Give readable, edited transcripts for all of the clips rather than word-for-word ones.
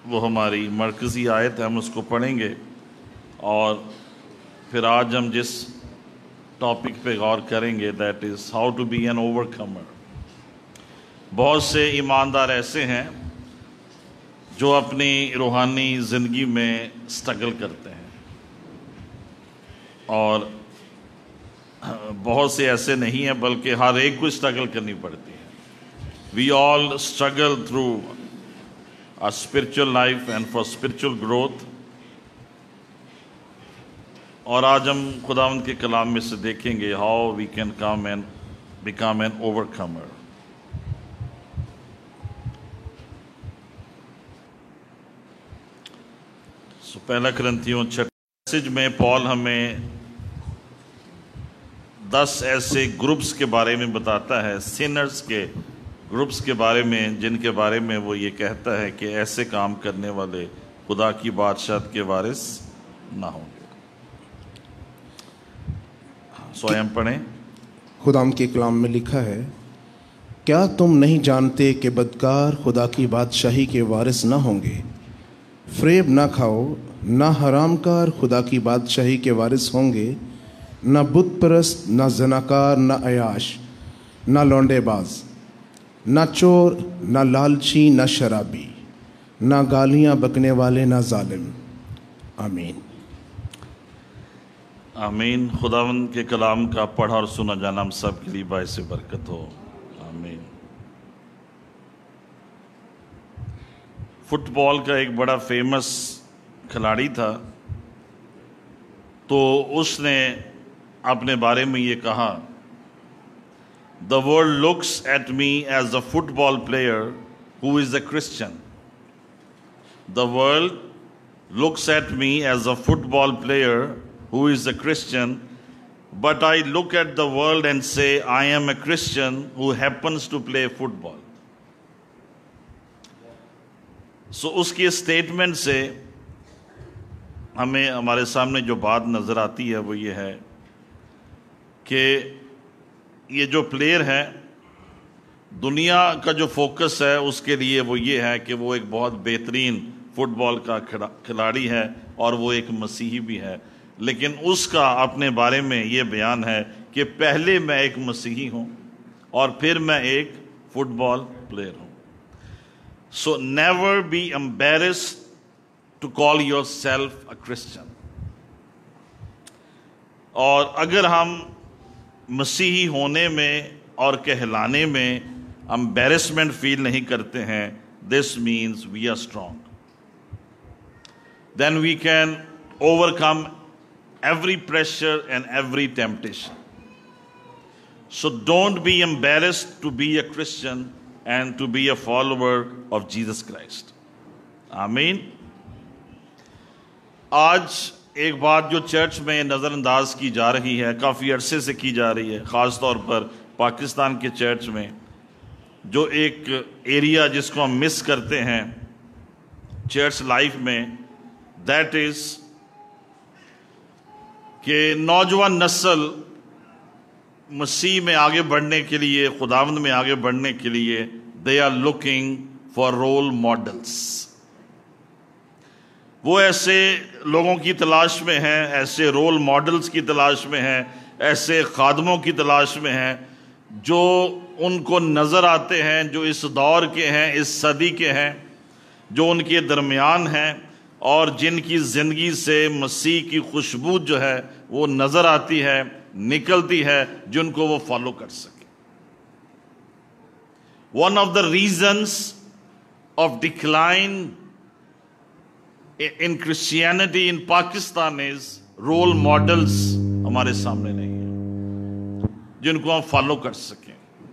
وہ ہماری مرکزی آیت ہے، ہم اس کو پڑھیں گے اور پھر آج ہم جس ٹاپک پہ غور کریں گے that is how to be an overcomer. بہت سے ایماندار ایسے ہیں جو اپنی روحانی زندگی میں سٹرگل کرتے ہیں اور بہت سے ایسے نہیں ہیں بلکہ ہر ایک کو سٹرگل کرنی پڑتی ہے۔ We all struggle through our spiritual life and for spiritual growth۔ اور آج ہم خداوند کے کلام میں سے دیکھیں گے how we can come and become an overcomer۔ پہلا کرنتھیوں 6 میسج میں پال ہمیں 10 ایسے گروپس کے بارے میں بتاتا ہے، سینرز کے گروپس کے بارے میں، جن کے بارے میں وہ یہ کہتا ہے کہ ایسے کام کرنے والے خدا کی بادشاہت کے وارث نہ ہوں گے۔ سوئم پڑھیں۔ خداوند کے کلام میں لکھا ہے، کیا تم نہیں جانتے کہ بدکار خدا کی بادشاہی کے وارث نہ ہوں گے؟ فریب نہ کھاؤ، نہ حرام کار خدا کی بادشاہی کے وارث ہوں گے۔ نہ بت پرست، نہ زناکار، نہ عیاش، نہ لونڈے باز، نہ چور، نہ لالچی، نہ شرابی، نہ گالیاں بکنے والے، نہ ظالم۔ آمین۔ آمین۔ خداوند کے کلام کا پڑھا اور سنا جانا ہم سب کے لیے باعث برکت ہو۔ آمین۔ فٹ بال کا ایک بڑا فیمس کھلاڑی تھا، تو اس نے اپنے بارے میں یہ کہا، The world looks at me as a football player who is a Christian. The world looks at me as a football player who is a Christian, but I look at the world and say I am a Christian who happens to play football. So اس کی statement سے ہمیں ہمارے سامنے جو بات نظر آتی ہے وہ یہ ہے کہ یہ جو پلیئر ہے، دنیا کا جو فوکس ہے اس کے لیے وہ یہ ہے کہ وہ ایک بہت بہترین فٹ بال کا کھلاڑی ہے اور وہ ایک مسیحی بھی ہے، لیکن اس کا اپنے بارے میں یہ بیان ہے کہ پہلے میں ایک مسیحی ہوں اور پھر میں ایک فٹ بال پلیئر ہوں۔ So never be embarrassed to call yourself a Christian۔ اور اگر ہم مسیحی ہونے میں اور کہلانے میں embarrassment فیل نہیں کرتے ہیں، this means we are strong۔ Then we can overcome every pressure and every temptation۔ So don't be embarrassed to be a Christian and to be a follower of Jesus Christ۔ آمین۔ آج ایک بات جو church میں نظر انداز کی جا رہی ہے، کافی عرصے سے کی جا رہی ہے، خاص طور پر پاکستان کے چرچ میں، جو ایک ایریا جس کو ہم مس کرتے ہیں چرچ لائف میں، دیٹ از کہ نوجوان نسل مسیح میں آگے بڑھنے کے لیے، خداوند میں آگے بڑھنے کے لیے they are looking for role models۔ وہ ایسے لوگوں کی تلاش میں ہیں، ایسے رول ماڈلز کی تلاش میں ہیں، ایسے خادموں کی تلاش میں ہیں جو ان کو نظر آتے ہیں، جو اس دور کے ہیں، اس صدی کے ہیں، جو ان کے درمیان ہیں اور جن کی زندگی سے مسیح کی خوشبو جو ہے وہ نظر آتی ہے، نکلتی ہے، جن کو وہ فالو کر سکے۔ One of the reasons of decline in Christianity in Pakistan is role models ہمارے سامنے نہیں ہیں جن کو ہم فالو کر سکیں۔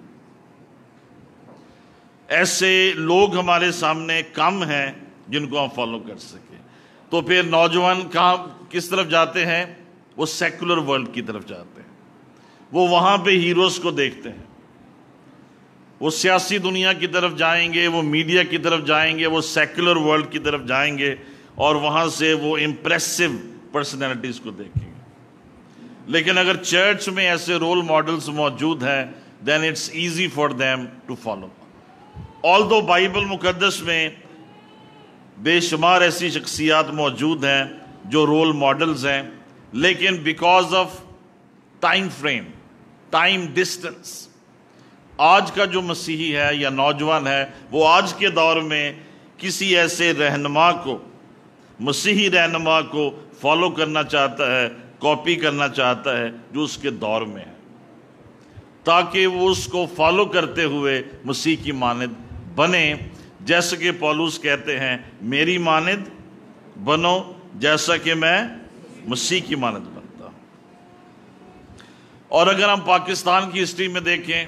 ایسے لوگ ہمارے سامنے کم ہیں جن کو ہم فالو کر سکیں۔ تو پھر نوجوان کس طرف جاتے ہیں؟ وہ سیکولر ورلڈ کی طرف جاتے ہیں، وہ وہاں پہ ہیروز کو دیکھتے ہیں، وہ سیاسی دنیا کی طرف جائیں گے، وہ میڈیا کی طرف جائیں گے، وہ سیکولر ورلڈ کی طرف جائیں گے اور وہاں سے وہ امپریسو پرسنالٹیز کو دیکھیں گے۔ لیکن اگر چرچ میں ایسے رول ماڈلز موجود ہیں then it's easy for them to follow۔ although Bible مقدس میں بے شمار ایسی شخصیات موجود ہیں جو رول ماڈلز ہیں، لیکن because of time frame, time distance, آج کا جو مسیحی ہے یا نوجوان ہے وہ آج کے دور میں کسی ایسے رہنما کو، مسیحی رہنما کو فالو کرنا چاہتا ہے، کاپی کرنا چاہتا ہے جو اس کے دور میں ہے، تاکہ وہ اس کو فالو کرتے ہوئے مسیح کی مانند بنے، جیسا کہ پولس کہتے ہیں میری مانند بنو جیسا کہ میں مسیح کی مانند بنتا ہوں۔ اور اگر ہم پاکستان کی ہسٹری میں دیکھیں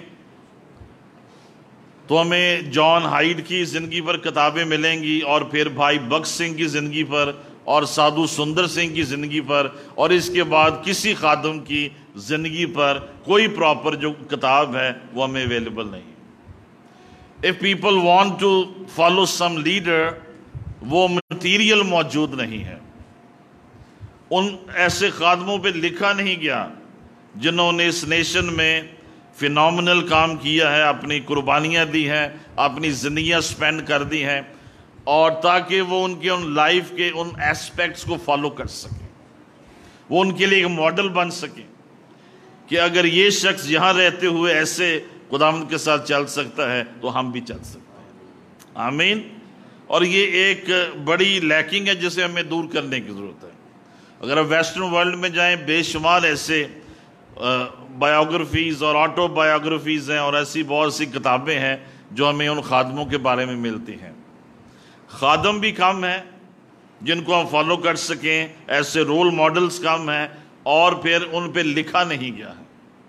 تو ہمیں جان ہائیڈ کی زندگی پر کتابیں ملیں گی، اور پھر بھائی بخش سنگھ کی زندگی پر، اور سادھو سندر سنگھ کی زندگی پر، اور اس کے بعد کسی خادم کی زندگی پر کوئی پراپر جو کتاب ہے وہ ہمیں اویلیبل نہیں۔ If people want to follow some leader، وہ مٹیریل موجود نہیں ہے، ان ایسے خادموں پہ لکھا نہیں گیا جنہوں نے اس نیشن میں فینومنل کام کیا ہے، اپنی قربانیاں دی ہیں، اپنی زندگیاں سپینڈ کر دی ہیں، اور تاکہ وہ ان کے ان لائف کے ان ایسپیکٹس کو فالو کر سکیں، وہ ان کے لیے ایک ماڈل بن سکیں کہ اگر یہ شخص یہاں رہتے ہوئے ایسے خداوند کے ساتھ چل سکتا ہے تو ہم بھی چل سکتے ہیں۔ آمین۔ اور یہ ایک بڑی لیکنگ ہے جسے ہمیں دور کرنے کی ضرورت ہے۔ اگر آپ ویسٹرن ورلڈ میں جائیں، بے شمار ایسے بایوگرافیز اور آٹو بایوگرافیز ہیں، اور ایسی بہت سی کتابیں ہیں جو ہمیں ان خادموں کے بارے میں ملتی ہیں۔ خادم بھی کم ہیں جن کو ہم فالو کر سکیں، ایسے رول ماڈلز کم ہیں، اور پھر ان پہ لکھا نہیں گیا ہے۔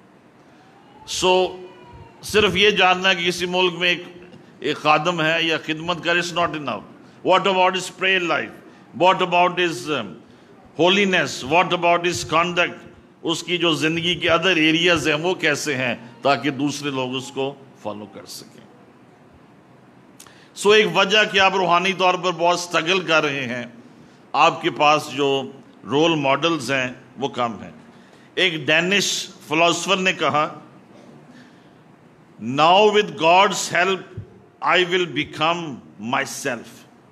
صرف یہ جاننا کہ کسی ملک میں ایک خادم ہے یا خدمت کر is not enough. What about his prayer life? What about his holiness? What about his conduct? اس کی جو زندگی کے ادر ایریاز ہیں وہ کیسے ہیں، تاکہ دوسرے لوگ اس کو فالو کر سکیں۔ ایک وجہ کہ آپ روحانی طور پر بہت سٹرگل کر رہے ہیں، آپ کے پاس جو رول ماڈلز ہیں وہ کم ہیں۔ ایک ڈینش فلاسفر نے کہا، Now with God's help I will become myself۔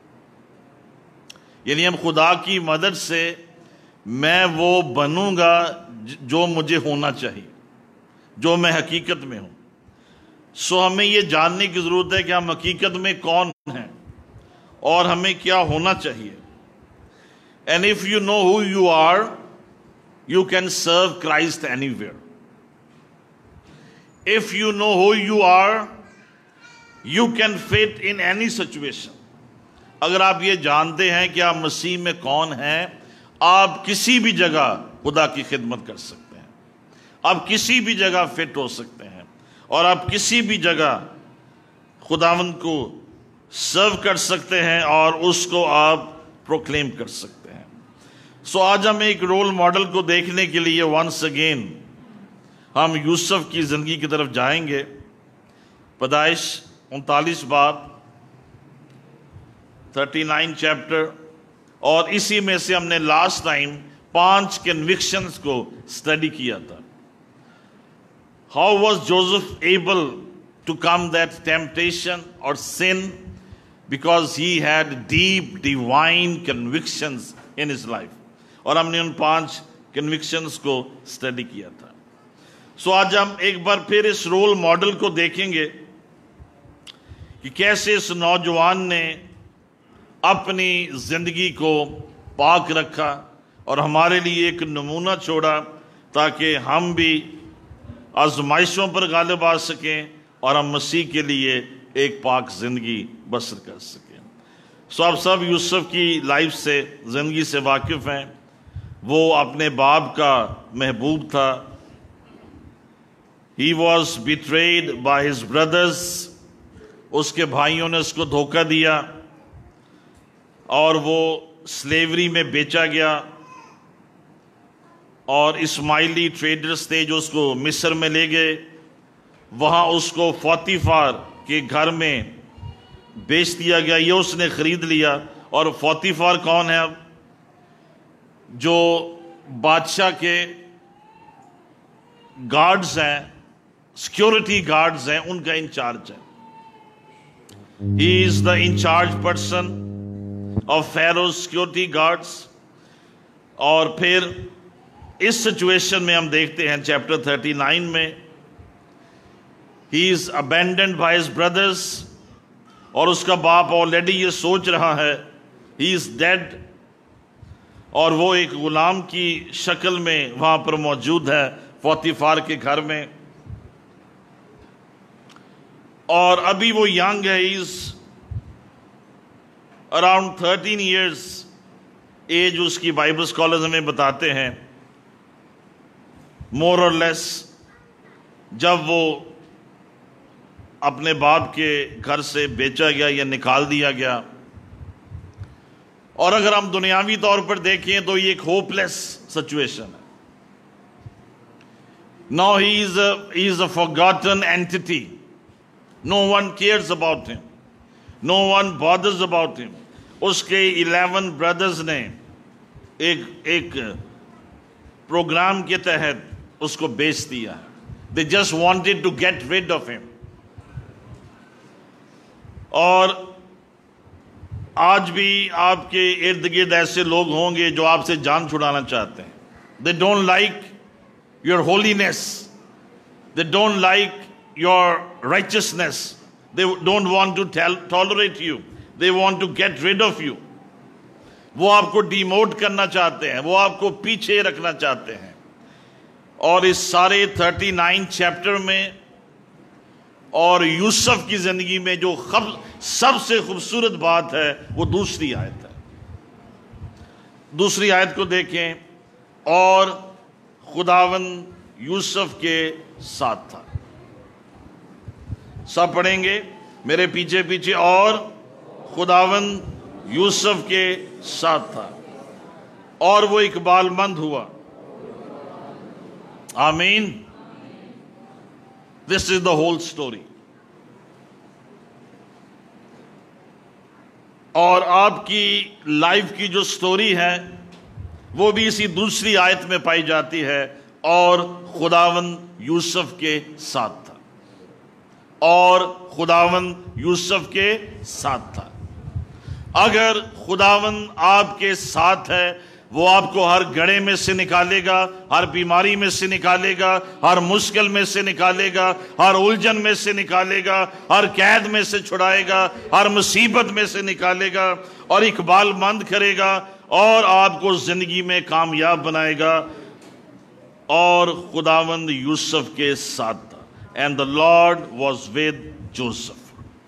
یعنی ہم خدا کی مدد سے میں وہ بنوں گا جو مجھے ہونا چاہیے، جو میں حقیقت میں ہوں۔ ہمیں یہ جاننے کی ضرورت ہے کہ ہم حقیقت میں کون ہیں اور ہمیں کیا ہونا چاہیے۔ And if you know who you are, you can serve Christ anywhere۔ If you know who you are, you can fit in any situation۔ اگر آپ یہ جانتے ہیں کہ آپ مسیح میں کون ہیں، آپ کسی بھی جگہ خدا کی خدمت کر سکتے ہیں، آپ کسی بھی جگہ فٹ ہو سکتے ہیں، اور آپ کسی بھی جگہ خداوند کو سرو کر سکتے ہیں اور اس کو آپ پروکلیم کر سکتے ہیں۔ آج ہم ایک رول ماڈل کو دیکھنے کے لیے ونس اگین ہم یوسف کی زندگی کی طرف جائیں گے۔ پیدائش 39 باب 39 چیپٹر، اور اسی میں سے ہم نے لاسٹ ٹائم 5 کنوکشنز کو اسٹڈی کیا تھا۔ How was Joseph able to come that temptation or sin? Because he had deep divine convictions in his life۔ اور ہم نے ان 5 کنوکشنز کو اسٹڈی کیا تھا۔ آج ہم ایک بار پھر اس رول ماڈل کو دیکھیں گے کہ کیسے اس نوجوان نے اپنی زندگی کو پاک رکھا اور ہمارے لیے ایک نمونہ چھوڑا، تاکہ ہم بھی آزمائشوں پر غالب آ سکیں اور ہم مسیح کے لیے ایک پاک زندگی بسر کر سکیں۔ آپ سب یوسف کی لائف سے، زندگی سے واقف ہیں۔ وہ اپنے باپ کا محبوب تھا۔ He was betrayed by his brothers۔ اس کے بھائیوں نے اس کو دھوکہ دیا اور وہ سلیوری میں بیچا گیا، اور اسماعیلی ٹریڈرز تھے جو اس کو مصر میں لے گئے، وہاں اس کو پوتیفار کے گھر میں بیچ دیا گیا، یہ اس نے خرید لیا۔ اور پوتیفار کون ہے؟ اب جو بادشاہ کے گارڈز ہیں، سیکیورٹی گارڈز ہیں، ان کا انچارج ہے۔ He is the in charge person۔ of Pharaoh's security guards. اور پھر اس سچویشن میں ہم دیکھتے ہیں چیپٹر 39 میں he is abandoned by his brothers, اور اس کا باپ آلریڈی یہ سوچ رہا ہے he is dead، اور وہ ایک غلام کی شکل میں وہاں پر موجود ہے پوتیفار کے گھر میں، اور ابھی وہ ینگ ہے، he is around 13 years age اس کی بائبل اسکالرز ہمیں بتاتے ہیں مور اور لیس، جب وہ اپنے باپ کے گھر سے بیچا گیا یا نکال دیا گیا. اور اگر ہم دنیاوی طور پر دیکھیں تو یہ ایک ہوپ لیس سچویشن ہے. Now he is a forgotten entity. No one cares about him. No one bothers about him. اس کے 11 بردرز نے ایک پروگرام کے تحت اس کو بیچ دیا. They just wanted to get rid of him. اور آج بھی آپ کے ارد گرد ایسے لوگ ہوں گے جو آپ سے جان چھڑانا چاہتے ہیں. They don't like your holiness. They don't like your righteousness. They don't want to tolerate you. They want to get rid of you. وہ آپ کو ڈیموٹ کرنا چاہتے ہیں، وہ آپ کو پیچھے رکھنا چاہتے ہیں. اور اس سارے 39 چیپٹر میں اور یوسف کی زندگی میں جو سب سے خوبصورت بات ہے وہ دوسری آیت ہے. دوسری آیت کو دیکھیں. اور خداوند یوسف کے ساتھ تھا. سب پڑھیں گے میرے پیچھے پیچھے. اور خداوند یوسف کے ساتھ تھا اور وہ اقبال مند ہوا. آمین. This is the whole story. اور آپ کی لائف کی جو سٹوری ہے وہ بھی اسی دوسری آیت میں پائی جاتی ہے. اور خداوند یوسف کے ساتھ تھا. اور خداوند یوسف کے ساتھ تھا. اگر خداوند آپ کے ساتھ ہے وہ آپ کو ہر گڑھے میں سے نکالے گا، ہر بیماری میں سے نکالے گا، ہر مشکل میں سے نکالے گا، ہر الجھن میں سے نکالے گا، ہر قید میں سے چھڑائے گا، ہر مصیبت میں سے نکالے گا اور اقبال مند کرے گا اور آپ کو زندگی میں کامیاب بنائے گا. اور خداوند یوسف کے ساتھ تھا. And the Lord was with Joseph.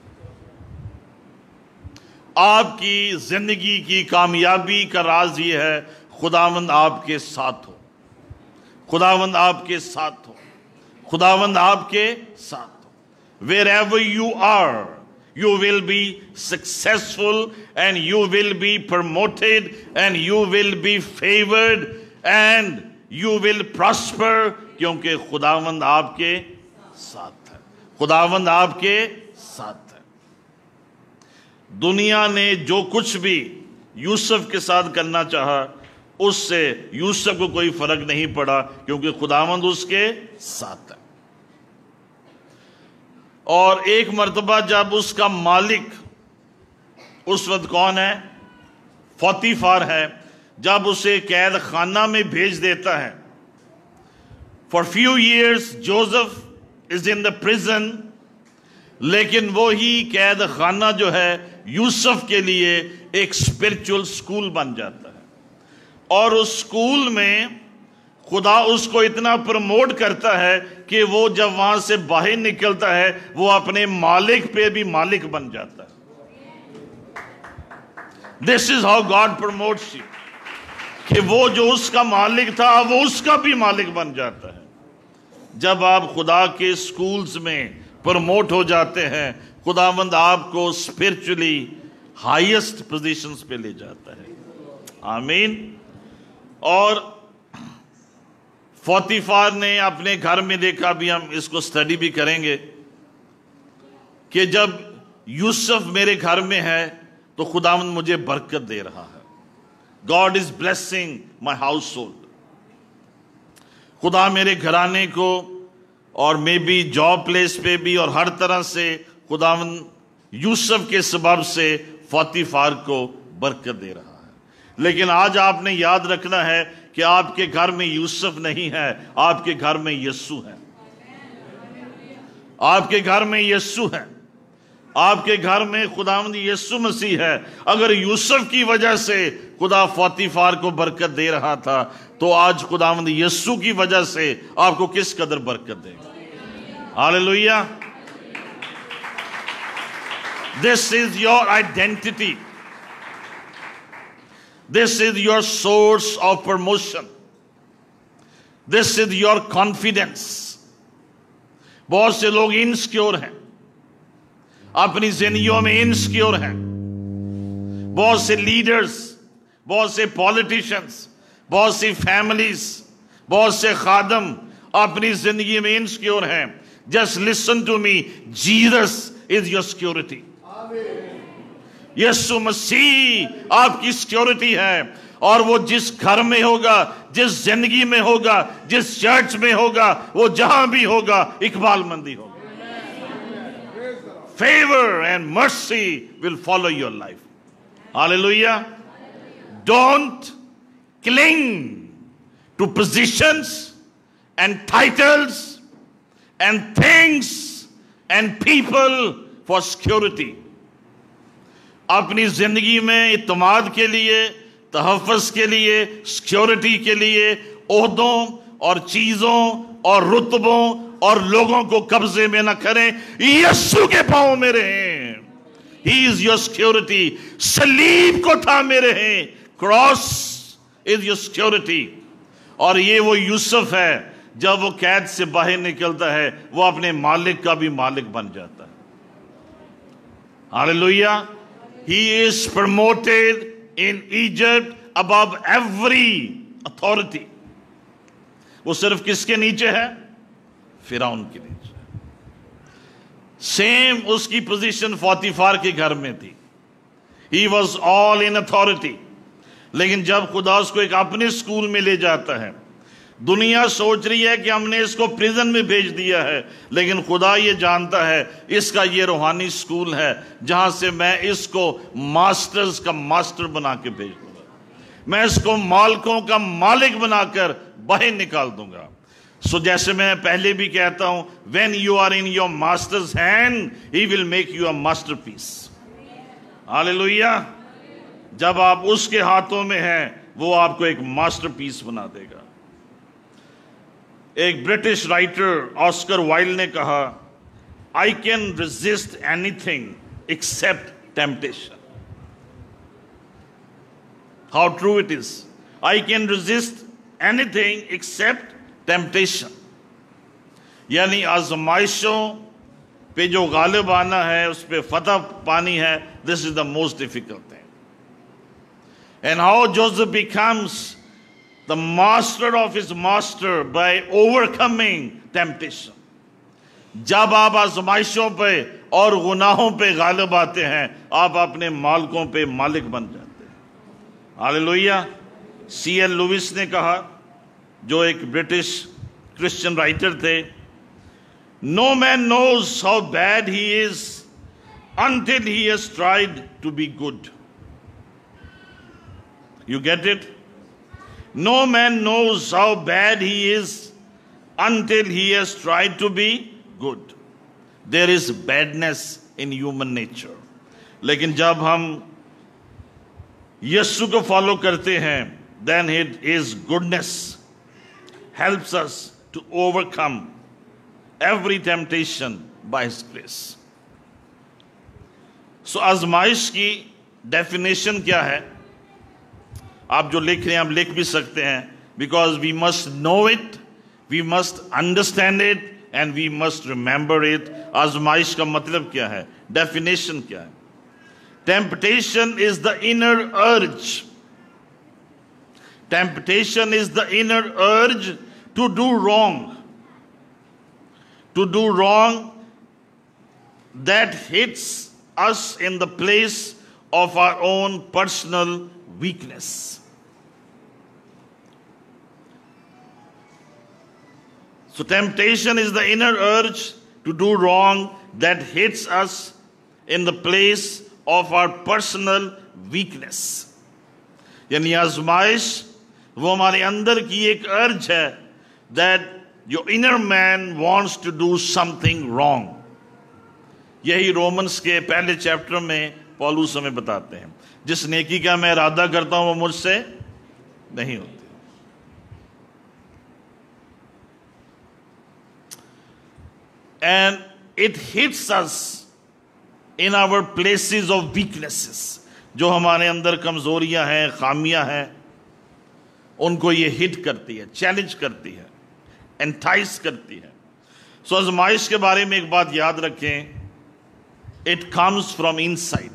آپ کی زندگی کی کامیابی کا راز یہ ہے خداوند آپ کے ساتھ ہو. خداوند آپ کے ساتھ ہو. خداوند آپ کے ساتھ ہو. Wherever you are, you will be successful and you will be promoted and you will be favored and you will prosper کیونکہ خداوند آپ کے ساتھ ہے. خداوند آپ کے ساتھ ہے. دنیا نے جو کچھ بھی یوسف کے ساتھ کرنا چاہا اس سے یوسف کو کوئی فرق نہیں پڑا کیونکہ خداوند اس کے ساتھ ہے. اور ایک مرتبہ جب اس کا مالک اس وقت کون ہے؟ پوتیفار ہے. جب اسے قید خانہ میں بھیج دیتا ہے. For few years Joseph is in the prison. لیکن وہی قید خانہ جو ہے یوسف کے لیے ایک اسپرچل سکول بن جاتا ہے. اور اس سکول میں خدا اس کو اتنا پروموٹ کرتا ہے کہ وہ جب وہاں سے باہر نکلتا ہے وہ اپنے مالک پہ بھی مالک بن جاتا ہے. This is how God promotes you. کہ وہ جو اس کا مالک تھا وہ اس کا بھی مالک بن جاتا ہے. جب آپ خدا کے سکولز میں پروموٹ ہو جاتے ہیں خداوند آپ کو اسپرچولی ہائیسٹ پوزیشنز پہ لے جاتا ہے. آمین. اور پوتیفار نے اپنے گھر میں دیکھا، بھی ہم اس کو سٹڈی بھی کریں گے، کہ جب یوسف میرے گھر میں ہے تو خداوند مجھے برکت دے رہا ہے. God is blessing my household. خدا میرے گھرانے کو اور میں بھی جاب پلیس پہ بھی اور ہر طرح سے خداوند یوسف کے سبب سے پوتیفار کو برکت دے رہا ہے۔ لیکن آج آپ نے یاد رکھنا ہے کہ آپ کے گھر میں یوسف نہیں ہے، آپ کے گھر میں یسوع ہے۔ آپ کے گھر میں یسوع ہے، آپ کے گھر میں خداوند یسوع مسیح ہے۔ اگر یوسف کی وجہ سے خدا پوتیفار کو برکت دے رہا تھا تو آج خداوند یسوع کی وجہ سے آپ کو کس قدر برکت دے گا۔ Hallelujah. This is your identity. This is your source of promotion. This is your confidence. بہت سے لوگ انسیکیور ہیں، اپنی زندگیوں میں انسیکیور ہیں۔ بہت سے لیڈرز، بہت سے پولیٹیشنز، بہت سی فیملیز، بہت سے خادم اپنی زندگی میں انسیکیور ہیں۔ Just listen to me. Jesus is your security. یسوع مسیح آپ کی سیکیورٹی ہے، اور وہ جس گھر میں ہوگا، جس زندگی میں ہوگا، جس چرچ میں ہوگا، وہ جہاں بھی ہوگا اقبال مندی ہوگا۔ Favor and mercy will follow your life. Hallelujah. Don't cling to positions and titles and things and people for security. اپنی زندگی میں اعتماد کے لیے، تحفظ کے لیے، سیکیورٹی کے لیے عہدوں اور چیزوں اور رتبوں اور لوگوں کو قبضے میں نہ کریں، یسوع کے پاؤں میں رہیں۔ He is your security. صلیب کو تھامے رہیں۔ Cross is your security. اور یہ وہ یوسف ہے، جب وہ قید سے باہر نکلتا ہے وہ اپنے مالک کا بھی مالک بن جاتا ہے۔ Hallelujah. He is promoted in Egypt above every authority. وہ صرف کس کے نیچے ہے؟ فرعون کے نیچے۔ سیم اس کی پوزیشن پوتیفار کے گھر میں تھی۔ He was all in authority. لیکن جب خدا اس کو ایک اپنے سکول میں لے جاتا ہے، دنیا سوچ رہی ہے کہ ہم نے اس کو پریزن میں بھیج دیا ہے، لیکن خدا یہ جانتا ہے اس کا یہ روحانی سکول ہے جہاں سے میں اس کو ماسٹرز کا ماسٹر بنا کے بھیج دوں گا، میں اس کو مالکوں کا مالک بنا کر باہر نکال دوں گا۔ سو جیسے میں پہلے بھی کہتا ہوں، when you are in your master's hand, he will make you a masterpiece. Hallelujah. جب آپ اس کے ہاتھوں میں ہیں وہ آپ کو ایک ماسٹر پیس بنا دے گا۔ ایک برٹش رائٹر آسکر وائلڈ نے کہا، I can resist anything except temptation. How true it is. I can resist anything except temptation. یعنی آزمائشوں پہ جو غالب آنا ہے، اس پہ فتح پانی ہے، this is the most difficult thing. And how Joseph becomes the master of his master by overcoming temptation. جب آپ آزمائشوں پہ اور گناہوں پہ غالب آتے ہیں، آپ اپنے مالکوں پہ مالک بن جاتے ہیں۔ ہاللویہ۔ سی ایل لوئس نے کہا، جو ایک برٹش کرسچن رائٹر تھے، No man knows how bad he is until he has tried to be good. You get it? No man knows how bad he is until he has tried to be good. There is badness in human nature. لیکن جب ہم یسوع کو follow کرتے ہیں، then his goodness helps us to overcome every temptation by his grace. So آزمائش کی definition کیا ہے؟ آپ جو لکھ رہے ہیں ہم لکھ بھی سکتے ہیں، because we must know it, we must understand it and we must remember it. آزمائش کا مطلب کیا ہے؟ ڈیفینیشن کیا ہے؟ Temptation is the inner urge. Temptation is the inner urge to do wrong. To do wrong that hits us in the place of our own personal weakness. So temptation is the inner urge to do wrong that hits us in the place of our personal weakness. یعنی آزمائش وہ ہمارے اندر کی ایک ارج ہے that your inner man wants to do something wrong. یہی Romans کے پہلے چیپٹر میں پولس ہمیں بتاتے ہیں، جس نیکی کا میں ارادہ کرتا ہوں وہ مجھ سے نہیں ہوتی. And it hits us in our places of weaknesses. جو ہمارے اندر کمزوریاں ہیں، خامیاں ہیں، ان کو یہ ہٹ کرتی ہے، چیلنج کرتی ہے، انٹائس کرتی ہے. سو آزمائش کے بارے میں ایک بات یاد رکھیں، it comes from inside.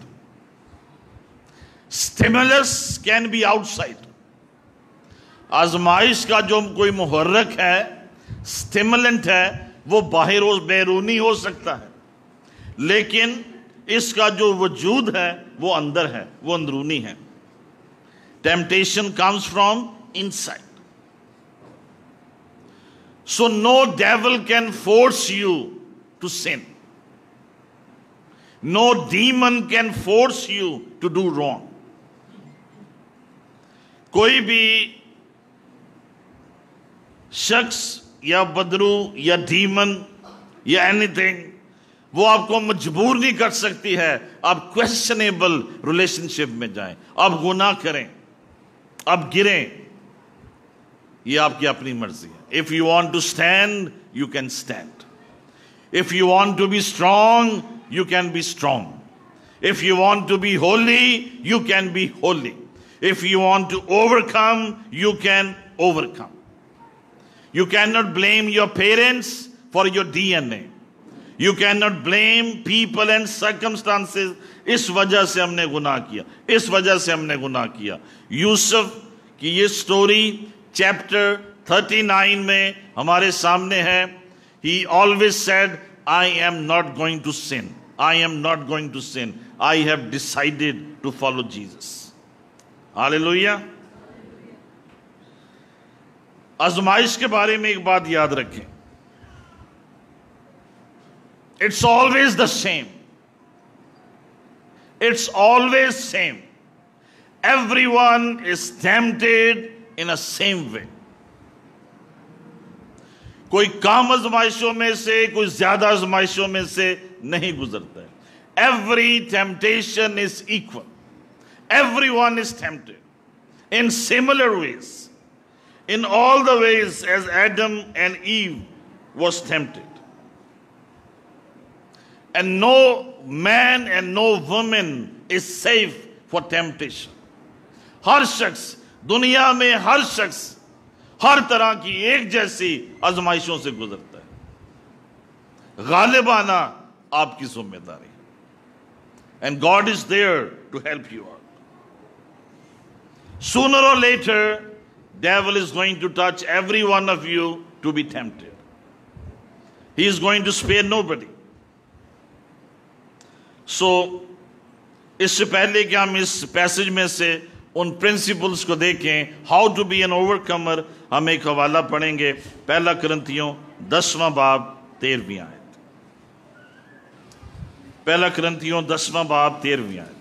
Stimulus can be outside. آزمائش کا جو کوئی محرک ہے، اسٹیمولنٹ ہے، وہ باہر و بیرونی ہو سکتا ہے، لیکن اس کا جو وجود ہے وہ اندر ہے، وہ اندرونی ہے. Temptation comes from inside. So no devil can force you to sin. No demon can force you to do wrong. کوئی بھی شخص یا بدرو یا ڈیمن یا اینی تھنگ وہ آپ کو مجبور نہیں کر سکتی ہے آپ کویسچنیبل ریلیشن شپ میں جائیں، آپ گناہ کریں، آپ گریں. یہ آپ کی اپنی مرضی ہے. If you want to stand, you can stand. If you want to be strong, you can be strong. If you want to be holy, you can be holy. If you want to overcome, you can overcome. You cannot blame your parents for your DNA. You cannot blame people and circumstances. اس وجہ سے ہم نے گناہ کیا، اس وجہ سے ہم نے گناہ کیا. یوسف کی یہ سٹوری چیپٹر 39 میں ہمارے سامنے ہے. He always said, I am not going to sin. I am not going to sin. I have decided to follow Jesus. Hallelujah. آزمائش کے بارے میں ایک بات یاد رکھیں. It's always the same. It's always same. Everyone is tempted in a same way. کوئی کم آزمائشوں میں سے، کوئی زیادہ آزمائشوں میں سے نہیں گزرتا ہے. Every temptation is equal. Everyone is tempted in similar ways. In all the ways as Adam and Eve was tempted. And no man and no woman is safe for temptation. ہر شخص، دنیا میں ہر شخص ہر طرح کی ایک جیسی آزمائشوں سے گزرتا ہے. غالب آنا آپ کی ذمہ داری. And God is there to help you out. Sooner or later, devil is going to touch every one of you to be tempted. He is going to spare nobody. So, اس سے پہلے کہ ہم اس پیسج میں سے ان principles کو دیکھیں، how to be an overcomer, ہم ایک حوالہ پڑھیں گے. پہلا کرنتھیوں 10واں باب 13ویں آیت. پہلا کرنتھیوں 10واں باب 13ویں آیت.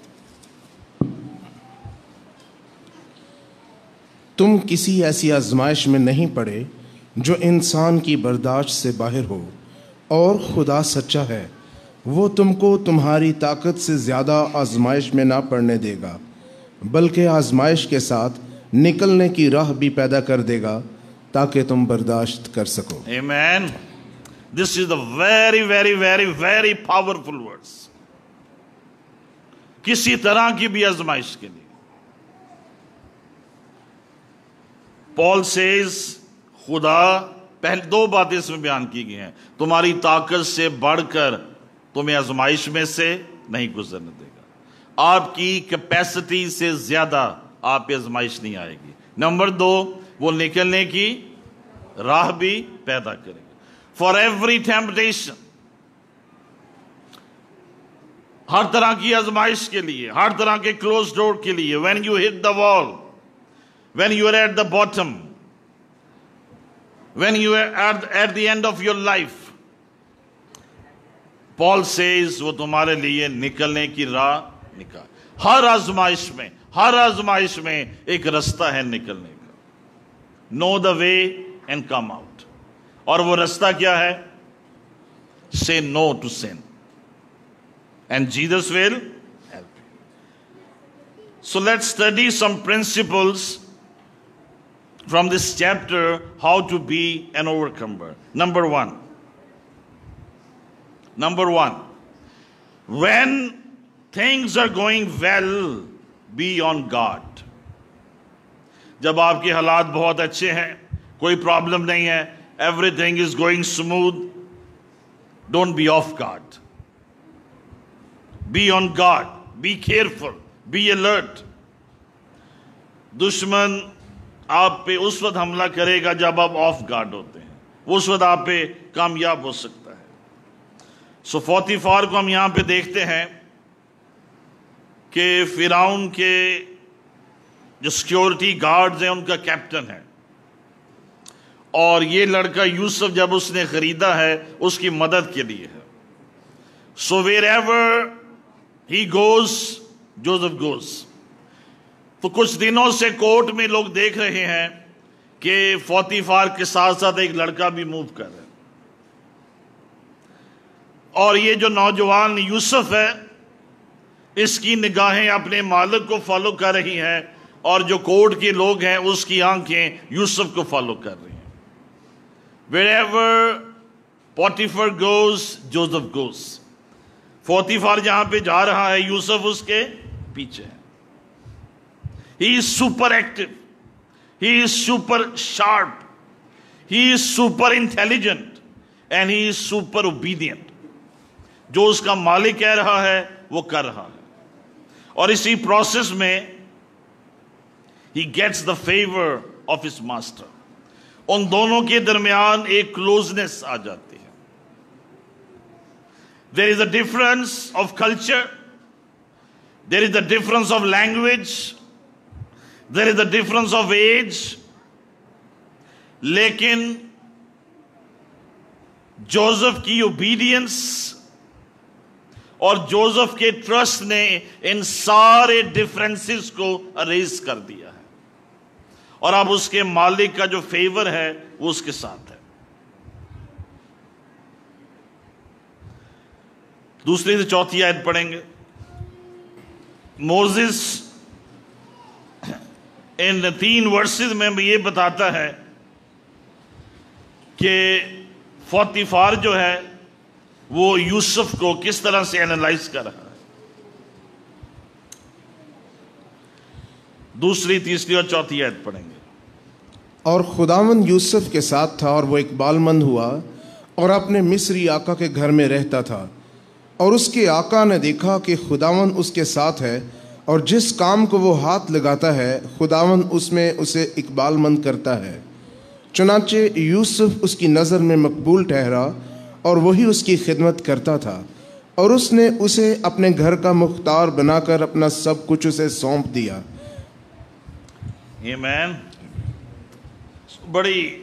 تم کسی ایسی آزمائش میں نہیں پڑے جو انسان کی برداشت سے باہر ہو، اور خدا سچا ہے، وہ تم کو تمہاری طاقت سے زیادہ آزمائش میں نہ پڑنے دے گا، بلکہ آزمائش کے ساتھ نکلنے کی راہ بھی پیدا کر دے گا تاکہ تم برداشت کر سکو. Amen. This is the very, very, very, very powerful words. کسی طرح کی بھی آزمائش کے لیے. Paul says, خدا پہلے دو باتیں اس میں بیان کی گئی ہیں. تمہاری طاقت سے بڑھ کر تمہیں آزمائش میں سے نہیں گزرنے دے گا. آپ کی کیپیسٹی سے زیادہ آپ پہ آزمائش نہیں آئے گی. نمبر 2، وہ نکلنے کی راہ بھی پیدا کرے گا. فار ایوری ٹیمپٹیشن، ہر طرح کی آزمائش کے لیے، ہر طرح کے کلوز ڈور کے لیے، when you hit the wall, when you are at the bottom, when you are at the end of your life, Paul says وہ تمہارے لیے نکلنے کی راہ نکال. ہر آزمائش میں ایک رستہ ہے نکلنے کا. Know the way and come out. اور وہ رستہ کیا ہے؟ say no to sin and Jesus will help you. So let's study some principles from this chapter, how to be an overcomer. Number one, when things are going well, be on guard. جب آپ کے حالات بہت اچھے ہیں, کوئی problem نہیں ہے, everything is going smooth, don't be off guard. Be on guard. Be careful. Be alert. دشمن آپ پہ اس وقت حملہ کرے گا جب آپ آف گارڈ ہوتے ہیں. اس وقت آپ پہ کامیاب ہو سکتا ہے. سو 44 کو ہم یہاں پہ دیکھتے ہیں کہ فرعون کے جو سیکیورٹی گارڈز ہیں ان کا کیپٹن ہے, اور یہ لڑکا یوسف جب اس نے خریدا ہے اس کی مدد کے لیے ہے. So wherever he goes Joseph goes. تو کچھ دنوں سے کورٹ میں لوگ دیکھ رہے ہیں کہ پوتیفار کے ساتھ ساتھ ایک لڑکا بھی موو کر رہا ہے, اور یہ جو نوجوان یوسف ہے اس کی نگاہیں اپنے مالک کو فالو کر رہی ہیں, اور جو کورٹ کے لوگ ہیں اس کی آنکھیں یوسف کو فالو کر رہی ہیں. Wherever Potiphar goes, Joseph goes. پوتیفار جہاں پہ جا رہا ہے یوسف اس کے پیچھے ہے. He is super active. He is super sharp. He is super intelligent. And he is super obedient. جو اس کا مالک کہہ رہا ہے وہ کر رہا ہے, اور اسی پروسیس میں he gets the favor of his master. ان دونوں کے درمیان ایک کلوزنس آ جاتی ہے. There is a difference of culture. There is a difference of language. There is a difference of age. لیکن جوزف کی اوبیڈینس اور جوزف کے ٹرسٹ نے ان سارے ڈفرینسز کو اریز کر دیا ہے, اور اب اس کے مالک کا جو فیور ہے وہ اس کے ساتھ ہے. دوسری سے چوتھی آیت پڑھیں گے. موزس ان 3 ورسز میں یہ بتاتا ہے کہ پوتیفار جو ہے وہ یوسف کو کس طرح سے اینالائز کر رہا ہے. دوسری, تیسری اور چوتھی آیت پڑھیں گے. اور خداوند یوسف کے ساتھ تھا, اور وہ اقبال مند ہوا اور اپنے مصری آقا کے گھر میں رہتا تھا. اور اس کے آقا نے دیکھا کہ خداوند اس کے ساتھ ہے, اور جس کام کو وہ ہاتھ لگاتا ہے خداوند اس میں اسے اقبال مند کرتا ہے. چنانچہ یوسف اس کی نظر میں مقبول ٹھہرا, اور وہی اس کی خدمت کرتا تھا, اور اس نے اسے اپنے گھر کا مختار بنا کر اپنا سب کچھ اسے سونپ دیا. آمین. بڑی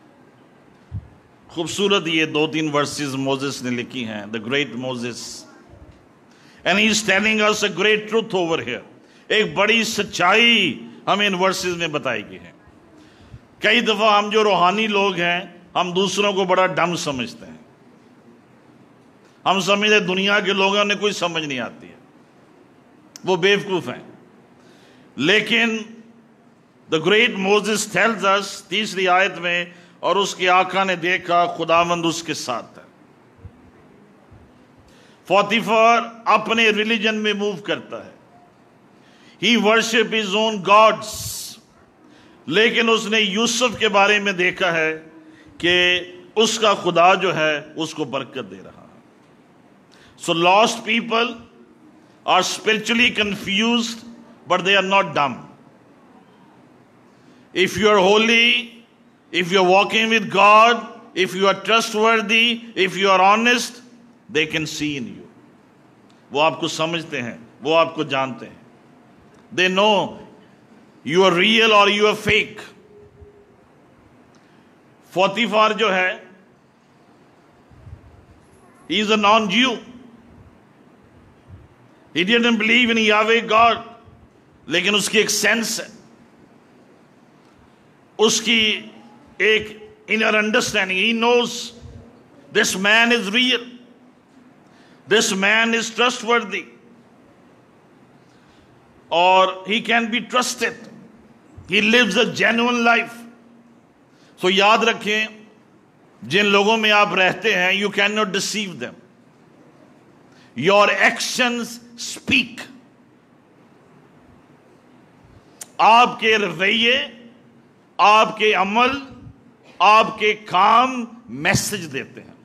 خوبصورت یہ 2-3 ورسز موزس نے لکھی ہیں. The great Moses. And he is telling us a great truth over here. ایک بڑی سچائی ہمیں ان ورسز میں بتائی گئی ہے. کئی دفعہ ہم جو روحانی لوگ ہیں ہم دوسروں کو بڑا ڈم سمجھتے ہیں. ہم سمجھتے دنیا کے لوگوں نے کوئی سمجھ نہیں آتی ہے, وہ بیوقوف ہیں. لیکن The great Moses tells us, تیسری آیت میں, اور اس کے آقا نے دیکھا خداوند اس کے ساتھ ہے. پوتیفار اپنے ریلیجن میں موو کرتا ہے. He worship his own gods. لیکن اس نے یوسف کے بارے میں دیکھا ہے کہ اس کا خدا جو ہے اس کو برکت دے رہا ہے. So lost people are spiritually confused, but they are not dumb. If you are holy, if you are walking with God, if you are trustworthy, if you are honest, they can see in you. وہ آپ کو سمجھتے ہیں, وہ آپ کو جانتے ہیں. They know you are real or you are fake. پوتیفار جو ہے, he is a non-Jew. He didn't believe in Yahweh God, لیکن اس کی ایک سینس ہے, اس کی ایک inner understanding. He knows this man is real. This man is trustworthy. Or he can be trusted. He lives a genuine life. So یاد رکھیں, جن لوگوں میں آپ رہتے ہیں, you cannot deceive them. Your actions speak. آپ کے رویے, آپ کے عمل, آپ کے کام میسج دیتے ہیں.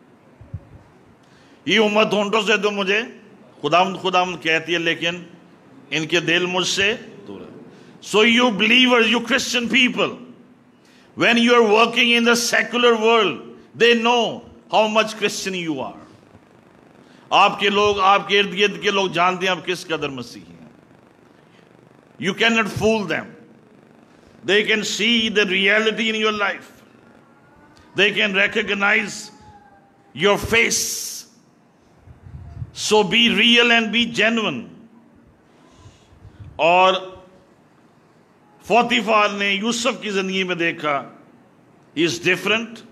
یہ امت ہونٹوں سے تو مجھے خداوند کہتی ہے, لیکن ان کے دل مجھ سے دور ہے. So you believers, you Christian people, when you are working in the secular world, they know how much Christian you are. آپ کے لوگ, آپ کے ارد گرد کے لوگ جانتے ہیں آپ کس قدر مسیحی ہیں. You cannot fool them. They can see the reality in your life. They can recognize your face. So be real and be genuine. اور پوتیفار نے یوسف کی زندگی میں دیکھا, he is different,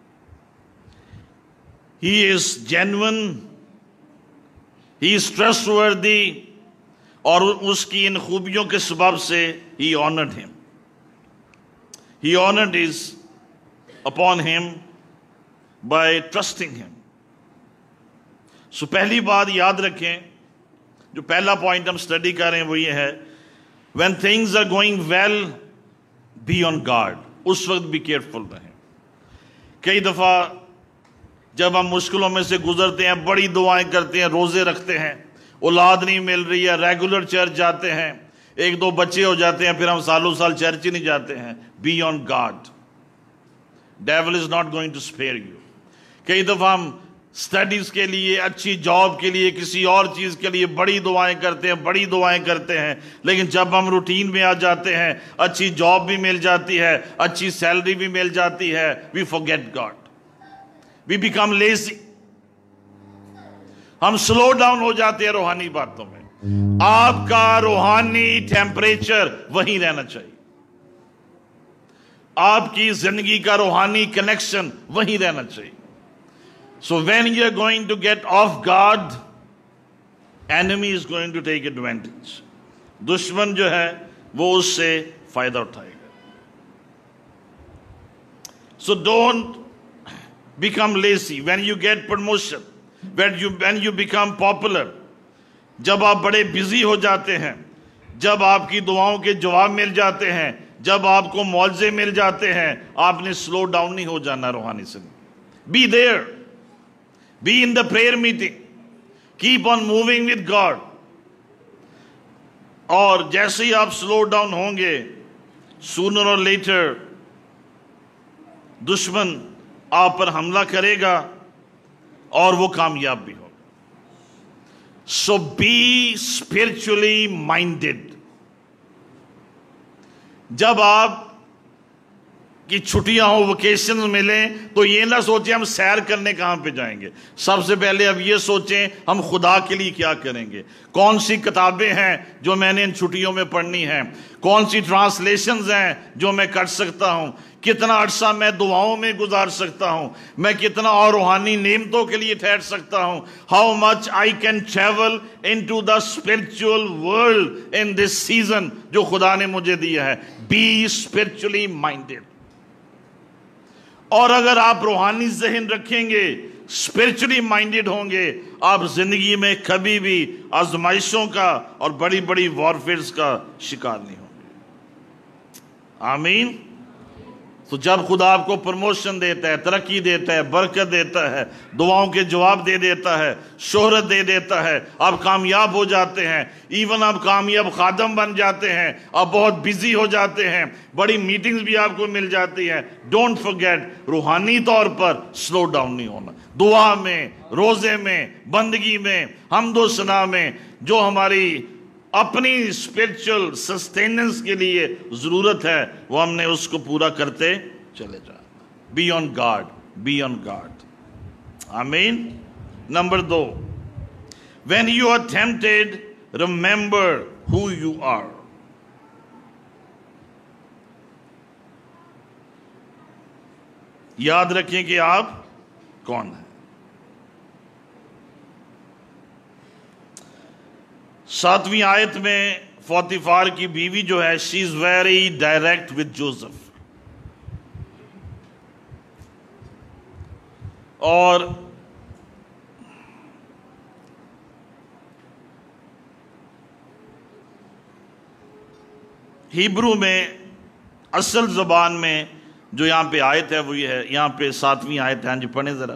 he is genuine, he is trustworthy, اور اس کی ان خوبیوں کے سبب سے he honored him. He honored his upon him by trusting him. So پہلی بات یاد رکھیں, جو پہلا پوائنٹ ہم سٹڈی کر رہے ہیں وہ یہ ہے, when things are going well, be on guard. اس وقت بھی کیئرفل رہیں. کئی دفعہ جب ہم مشکلوں میں سے گزرتے ہیں, بڑی دعائیں کرتے ہیں, روزے رکھتے ہیں, اولاد نہیں مل رہی ہے, ریگولر چرچ جاتے ہیں, ایک دو بچے ہو جاتے ہیں, پھر ہم سالوں سال چرچ ہی نہیں جاتے ہیں. Be on guard. Devil is not going to spare you. کئی دفعہ ہم اسٹڈیز کے لیے, اچھی جاب کے لیے, کسی اور چیز کے لیے بڑی دعائیں کرتے ہیں, لیکن جب ہم روٹین میں آ جاتے ہیں, اچھی جاب بھی مل جاتی ہے, اچھی سیلری بھی مل جاتی ہے, we forget God. We become lazy. ہم سلو ڈاؤن ہو جاتے ہیں روحانی باتوں میں. آپ کا روحانی ٹیمپریچر وہیں رہنا چاہیے. آپ کی زندگی کا روحانی کنیکشن وہیں رہنا چاہیے. So when you are going to get off guard, enemy is going to take advantage. دشمن جو ہے وہ اس سے فائدہ اٹھائے گا. So don't become lazy. When you get promotion, when you become popular, جب آپ بڑے بزی ہو جاتے ہیں, جب آپ کی دعاؤں کے جواب مل جاتے ہیں, جب آپ کو معاوضے مل جاتے ہیں, آپ نے سلو ڈاؤن نہیں ہو جانا روحانی سے. Be there. Be in the prayer meeting. Keep on moving with God. اور جیسے ہی آپ سلو ڈاؤن ہوں گے, sooner or later دشمن آپ پر حملہ کرے گا اور وہ کامیاب بھی ہوگا. So be spiritually minded. جب آپ کی چھٹیاں ہوں, ویکیشن ملیں, تو یہ نہ سوچیں ہم سیر کرنے کہاں پہ جائیں گے. سب سے پہلے اب یہ سوچیں ہم خدا کے لیے کیا کریں گے. کون سی کتابیں ہیں جو میں نے ان چھٹیوں میں پڑھنی ہیں, کون سی ٹرانسلیشنز ہیں جو میں کر سکتا ہوں, کتنا عرصہ میں دعاؤں میں گزار سکتا ہوں, میں کتنا اور روحانی نعمتوں کے لیے ٹھہر سکتا ہوں. How much I can travel into the spiritual world in this season جو خدا نے مجھے دیا ہے. Be spiritually minded. اور اگر آپ روحانی ذہن رکھیں گے, اسپرچولی مائنڈیڈ ہوں گے, آپ زندگی میں کبھی بھی آزمائشوں کا اور بڑی بڑی وارفیئرز کا شکار نہیں ہوں گے. آمین. تو جب خدا آپ کو پروموشن دیتا ہے, ترقی دیتا ہے, برکت دیتا ہے, دعاؤں کے جواب دے دیتا ہے, شہرت دے دیتا ہے, آپ کامیاب ہو جاتے ہیں, ایون آپ کامیاب خادم بن جاتے ہیں, آپ بہت بزی ہو جاتے ہیں, بڑی میٹنگز بھی آپ کو مل جاتی ہیں, ڈونٹ فرگیٹ روحانی طور پر سلو ڈاؤن نہیں ہونا. دعا میں, روزے میں, بندگی میں, حمد و ثنا میں جو ہماری اپنی اسپرچل سسٹیننس کے لیے ضرورت ہے, وہ ہم نے اس کو پورا کرتے چلے جانا. Be on guard, be on guard. آمین. Number 2, When you are tempted, remember who you are. یاد رکھیں کہ آپ کون ہیں. 7ویں آیت میں فوتیفار کی بیوی جو ہے she is very direct with Joseph. اور ہیبرو میں اصل زبان میں جو یہاں پہ آیت ہے وہ یہ ہے. یہاں پہ 7ویں آیت ہے. ہاں جی پڑھیں ذرا.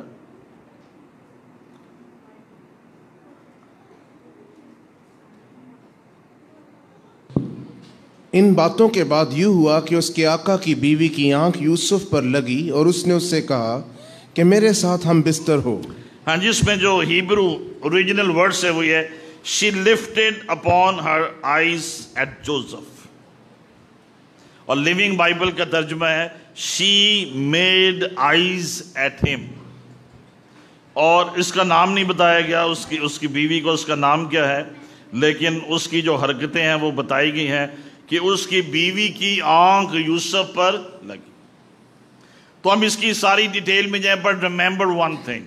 ان باتوں کے بعد یوں ہوا کہ اس کے آقا کی بیوی کی آنکھ یوسف پر لگی اور اس نے اس سے کہا کہ میرے ساتھ ہم بستر ہو. ہاں جی اس میں جو ہیبرو اوریجنل ورڈس ہے وہ یہ ہے she lifted upon her eyes at Joseph. اور لیونگ بائبل کا ترجمہ ہے she made eyes at him. اور اس کا نام نہیں بتایا گیا اس کی بیوی کو اس کا نام کیا ہے, لیکن اس کی جو حرکتیں ہیں وہ بتائی گئی ہیں کہ اس کی بیوی کی آنکھ یوسف پر لگی. تو ہم اس کی ساری ڈیٹیل میں جائیں, but remember one thing,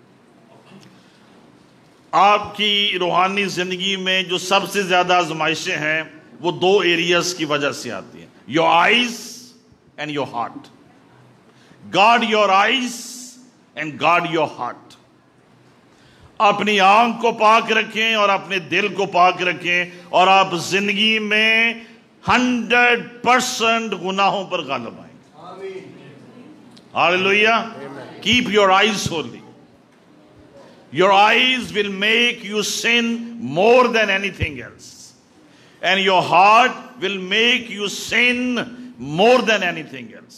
آپ کی روحانی زندگی میں جو سب سے زیادہ آزمائشیں ہیں وہ 2 ایریاز کی وجہ سے آتی ہیں. Your eyes and your heart. Guard your eyes and guard your heart. اپنی آنکھ کو پاک رکھیں اور اپنے دل کو پاک رکھیں اور آپ زندگی میں 100% گناہوں پر غالب آئیں. Hallelujah. Keep your eyes holy. Your eyes will make you sin more than anything else. And your heart will make you sin more than anything else.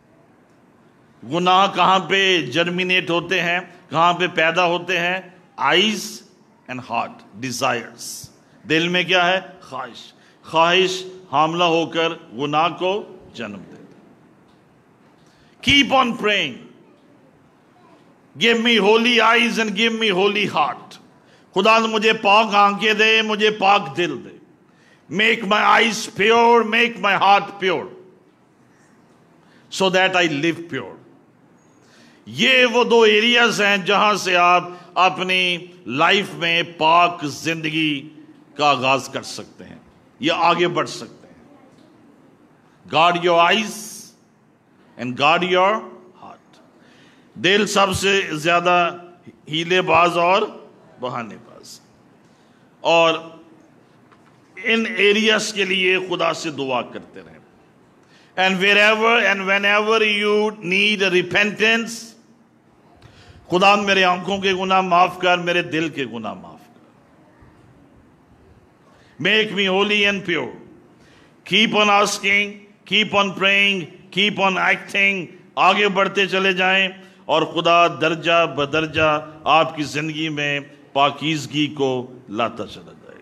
گناہ کہاں پہ جرمینیٹ ہوتے ہیں, کہاں پہ پیدا ہوتے ہیں؟ Eyes and heart, desires. دل میں کیا ہے؟ خواہش. خواہش حاملہ ہو کر گناہ کو جنم دیتا. Keep on praying. Give me holy eyes and give me holy heart. خدا مجھے پاک آنکھیں دے, مجھے پاک دل دے. Make my eyes pure, make my heart pure, so that I live pure. یہ وہ 2 ایریاز ہیں جہاں سے آپ اپنی لائف میں پاک زندگی کا آغاز کر سکتے ہیں یا آگے بڑھ سکتے ہیں. Guard your eyes and guard your heart. دل سب سے زیادہ ہیلے باز اور بہانے باز. اور ان ایریاز کے لیے خدا سے دعا کرتے رہیں. And wherever and whenever you need repentance, خدا میرے آنکھوں کے گناہ معاف کر, میرے دل کے گناہ معاف کر. Make me holy and pure. Keep on asking, keep on praying, keep on acting. آگے بڑھتے چلے جائیں اور خدا درجہ بدرجہ آپ کی زندگی میں پاکیزگی کو لاتا چلا جائے.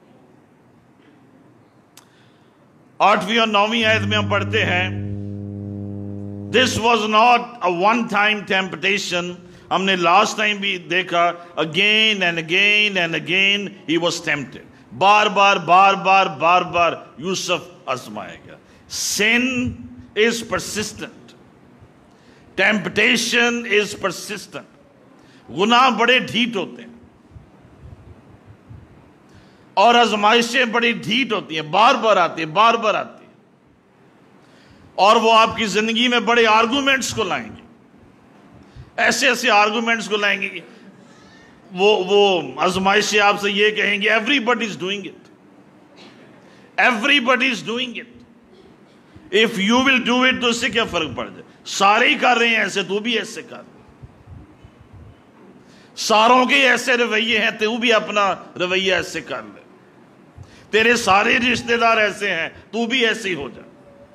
8ویں اور 9ویں آیت میں ہم پڑھتے ہیں This was not a one time temptation. ہم نے لاسٹ ٹائم بھی دیکھا again and again and again he was tempted. بار بار یوسف آزمایا گیا. Sin is persistent. Temptation is persistent. گناہ بڑے ڈھیٹ ہوتے ہیں اور آزمائشیں بڑی ڈھیٹ ہوتی ہیں, بار بار آتی ہیں اور وہ آپ کی زندگی میں بڑے آرگومنٹس کو لائیں گے, ایسے آرگومنٹس کو لائیں گے. وہ آزمائشیں آپ سے یہ کہیں گے everybody is doing it. Everybody is doing it. If you will do it تو اس سے کیا فرق پڑ جائے؟ سارے ہی کر رہے ہیں ایسے, تو بھی ایسے کر. ساروں کے ایسے رویے ہیں, تو بھی اپنا رویہ ایسے کر لے. تیرے سارے رشتہ دار ایسے ہیں, تو بھی ایسے ہی ہو جائے.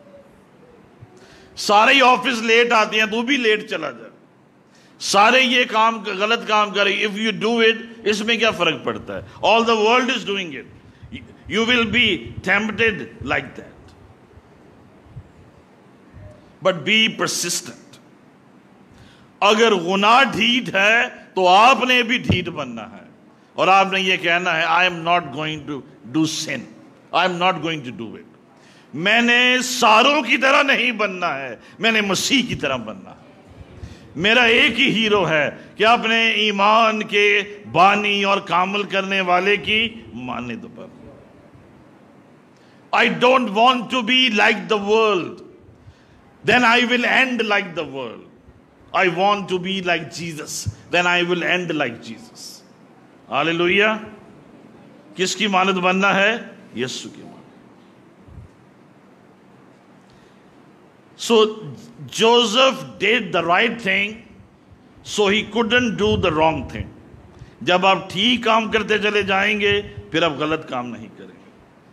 سارے آفس لیٹ آتے ہیں, تو بھی لیٹ چلا جائے. سارے یہ کام غلط کام کریں, if you do it, اس میں کیا فرق پڑتا ہے؟ All the world is doing it. You will be tempted like that. But be persistent. اگر گناہ ڈھیٹ ہے تو آپ نے بھی ڈھیٹ بننا ہے. اور آپ نے یہ کہنا ہے I am not going to do sin, I am not going to do it. میں نے ساروں کی طرح نہیں بننا ہے, میں نے مسیح کی طرح بننا ہے. میرا ایک ہی ہیرو ہے کہ اپنے ایمان کے بانی اور کامل کرنے والے کی مانند پر. I don't want to be like the world, then I will end like the world. I want to be like Jesus, then I will end like Jesus. Hallelujah. کس کی مانند بننا ہے؟ یسوع کی مانند. So Joseph did the right thing, so he couldn't do the wrong thing. جب آپ ٹھیک کام کرتے چلے جائیں گے پھر آپ غلط کام نہیں کریں گے.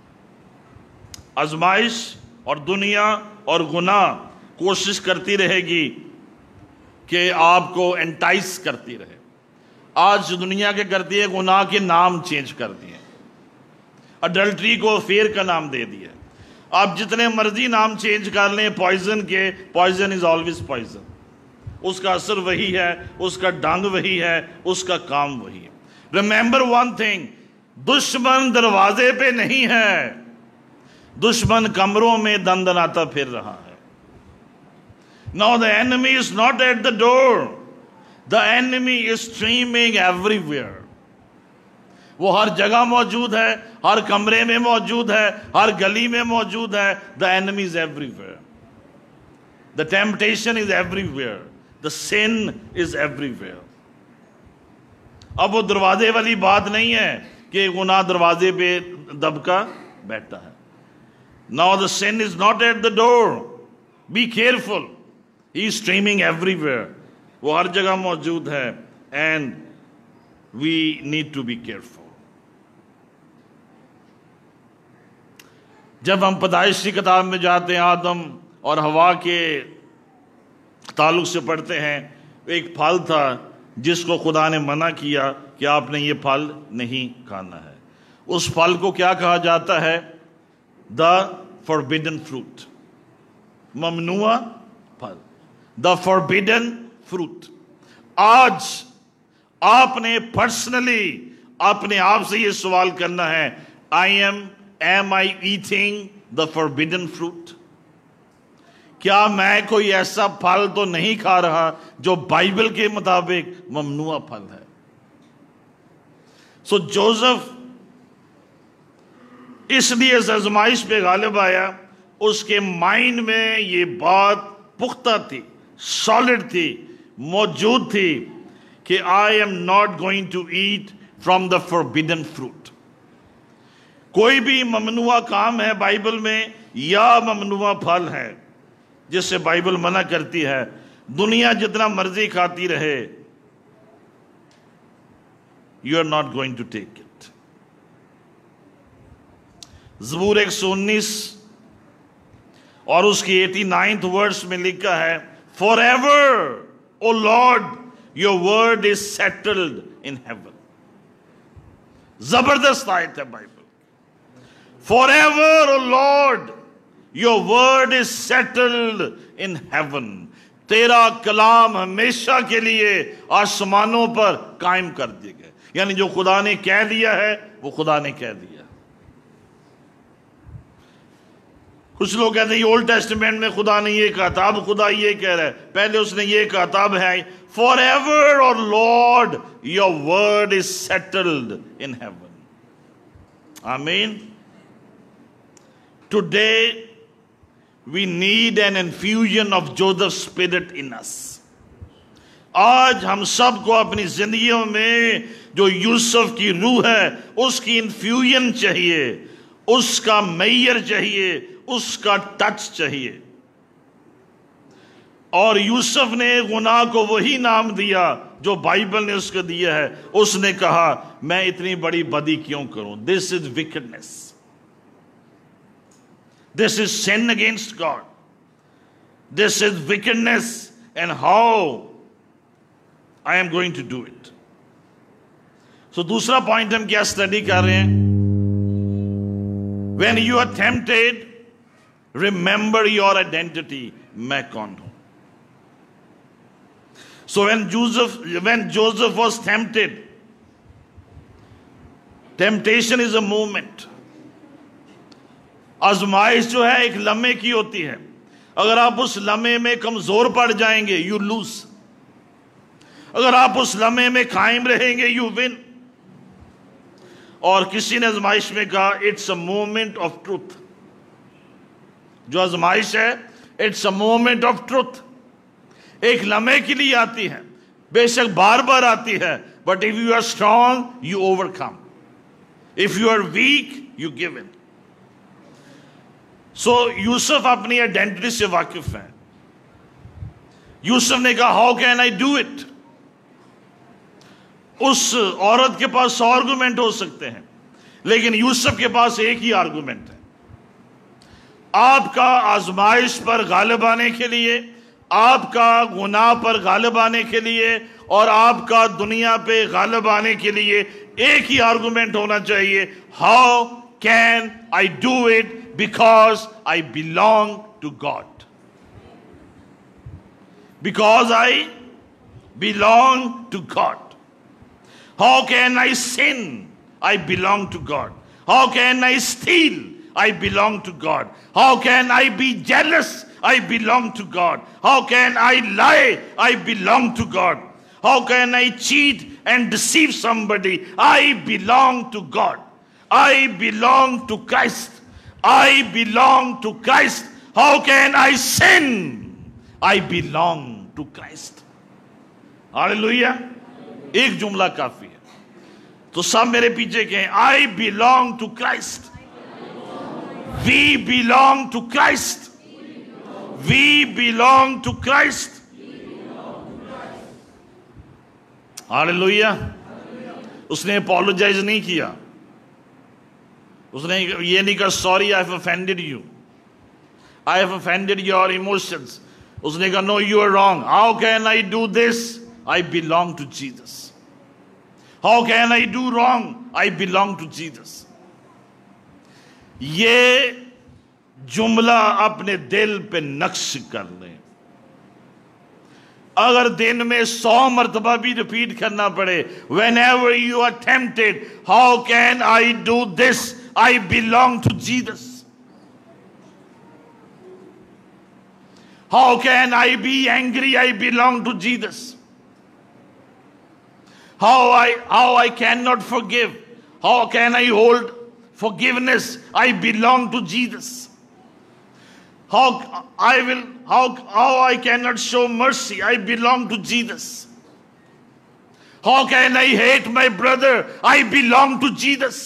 آزمائش اور دنیا اور گناہ کوشش کرتی رہے گی کہ آپ کو انٹائس کرتی رہے. آج دنیا کے کرتی ہے گناہ کے نام چینج کر دیے, اڈلٹری کو افیئر کا نام دے دیا. آپ جتنے مرضی نام چینج کر لیں پوائزن کے, پوائزن از آلویز پوائزن. اس کا اثر وہی ہے, اس کا ڈنگ وہی ہے, اس کا کام وہی ہے. ریممبر ون تھنگ, دشمن دروازے پہ نہیں ہے, دشمن کمروں میں دندناتا پھر رہا ہے. Now the enemy is not at the door, the enemy is streaming everywhere. وہ ہر جگہ موجود ہے, ہر کمرے میں موجود ہے, ہر گلی میں موجود ہے. The enemy is everywhere. The temptation is everywhere. The sin is everywhere. اب وہ دروازے والی بات نہیں ہے کہ گناہ دروازے پہ دبکا بیٹھا ہے. Now the sin is not at the door. Be careful. He is streaming everywhere. وہ ہر جگہ موجود ہے. And we need to be careful. جب ہم پیدائش کی کتاب میں جاتے ہیں, آدم اور حوا کے تعلق سے پڑھتے ہیں, ایک پھل تھا جس کو خدا نے منع کیا کہ آپ نے یہ پھل نہیں کھانا ہے. اس پھل کو کیا کہا جاتا ہے؟ دا فوربیڈن فروٹ, ممنوع پھل, دا فوربیڈن فروٹ. آج آپ نے پرسنلی اپنے آپ سے یہ سوال کرنا ہے, Am I eating the forbidden fruit? کیا میں کوئی ایسا پھل تو نہیں کھا رہا جو بائبل کے مطابق ممنوع پھل ہے؟ سو جوزف اس لیے اس آزمائش پہ غالب آیا, اس کے مائنڈ میں یہ بات پختہ تھی, سالڈ تھی, موجود تھی کہ I am not going to eat from the forbidden fruit. کوئی بھی ممنوع کام ہے بائبل میں یا ممنوع پھل ہے جس سے بائبل منع کرتی ہے, دنیا جتنا مرضی کھاتی رہے, you are not going to take it. زبور 119 اور اس کی 89th ورس میں لکھا ہے, Forever, O Lord, your word is settled in heaven. زبردست آیت ہے Bible. Forever, O Lord, your word is settled in heaven. تیرا کلام ہمیشہ کے لیے آسمانوں پر قائم کر دیے گئے. یعنی جو خدا نے کہہ دیا ہے وہ خدا نے کہہ دیا. کچھ لوگ کہتے ہیں اولڈ ٹیسٹمنٹ میں خدا نے یہ کہا تھا, اب خدا یہ کہہ رہا ہے, پہلے اس نے یہ کہا تھا, اب ہے Forever, O Lord, your word is settled in heaven. Amen. Today, we need an infusion of Joseph's spirit in us. آج ہم سب کو اپنی زندگیوں میں جو یوسف کی روح ہے اس کی انفیوژن چاہیے, اس کا میئر چاہیے, اس کا ٹچ چاہیے. اور یوسف نے گناہ کو وہی نام دیا جو بائبل نے اس کو دیا ہے. اس نے کہا میں اتنی بڑی بدی کیوں کروں, this is wickedness. This is sin against God. This is wickedness, and how I am going to do it. So دوسرا پوائنٹ ہم کیا اسٹڈی کر رہے ہیں؟ When you are tempted, remember your identity. میں کون ہوں؟ So when Joseph was tempted, temptation is a movement. آزمائش جو ہے ایک لمحے کی ہوتی ہے. اگر آپ اس لمحے میں کمزور پڑ جائیں گے یو لوز. اگر آپ اس لمحے میں قائم رہیں گے یو ون. اور کسی نے آزمائش میں کہا it's a moment of truth. جو آزمائش ہے it's a moment of truth. ایک لمحے کے لیے آتی ہے, بے شک بار بار آتی ہے, but if you are strong you overcome, if you are weak you give in. So Yusuf اپنی آئیڈینٹی سے واقف ہیں. یوسف نے کہا how can I do it. اس عورت کے پاس 100 آرگومنٹ ہو سکتے ہیں, لیکن یوسف کے پاس ایک ہی آرگومنٹ ہے. آپ کا آزمائش پر غالب آنے کے لیے, آپ کا گناہ پر غالب آنے کے لیے, اور آپ کا دنیا پہ غالب آنے کے لیے ایک ہی آرگومنٹ ہونا چاہیے. How can I do it because I belong to God. Because I belong to God. How can I sin? I belong to God. How can I steal? I belong to God. How can I be jealous? I belong to God. How can I lie? I belong to God. How can I cheat and deceive somebody? I belong to God. I belong to Christ. I belong to Christ. How can I sin? I belong to Christ. Hallelujah. ایک جملہ کافی ہے. تو سب میرے پیچھے کہیں I belong to Christ. We belong to Christ. We belong to Christ. Hallelujah. اس نے apologize نہیں کیا. اس نے یہ نہیں کہا sorry I have offended you. I have offended your emotions. اس نے کہا no you are wrong. How can I do this? I belong to Jesus. How can I do wrong? I belong to Jesus. یہ جملہ اپنے دل پہ نقش کر لیں. اگر دن میں 100 مرتبہ بھی ریپیٹ کرنا پڑے, whenever you are tempted, how can I do this? I belong to Jesus. How can I be angry? I belong to Jesus. How I cannot forgive? How can I hold forgiveness? I belong to Jesus. How I cannot show mercy? I belong to Jesus. How can I hate my brother? I belong to Jesus.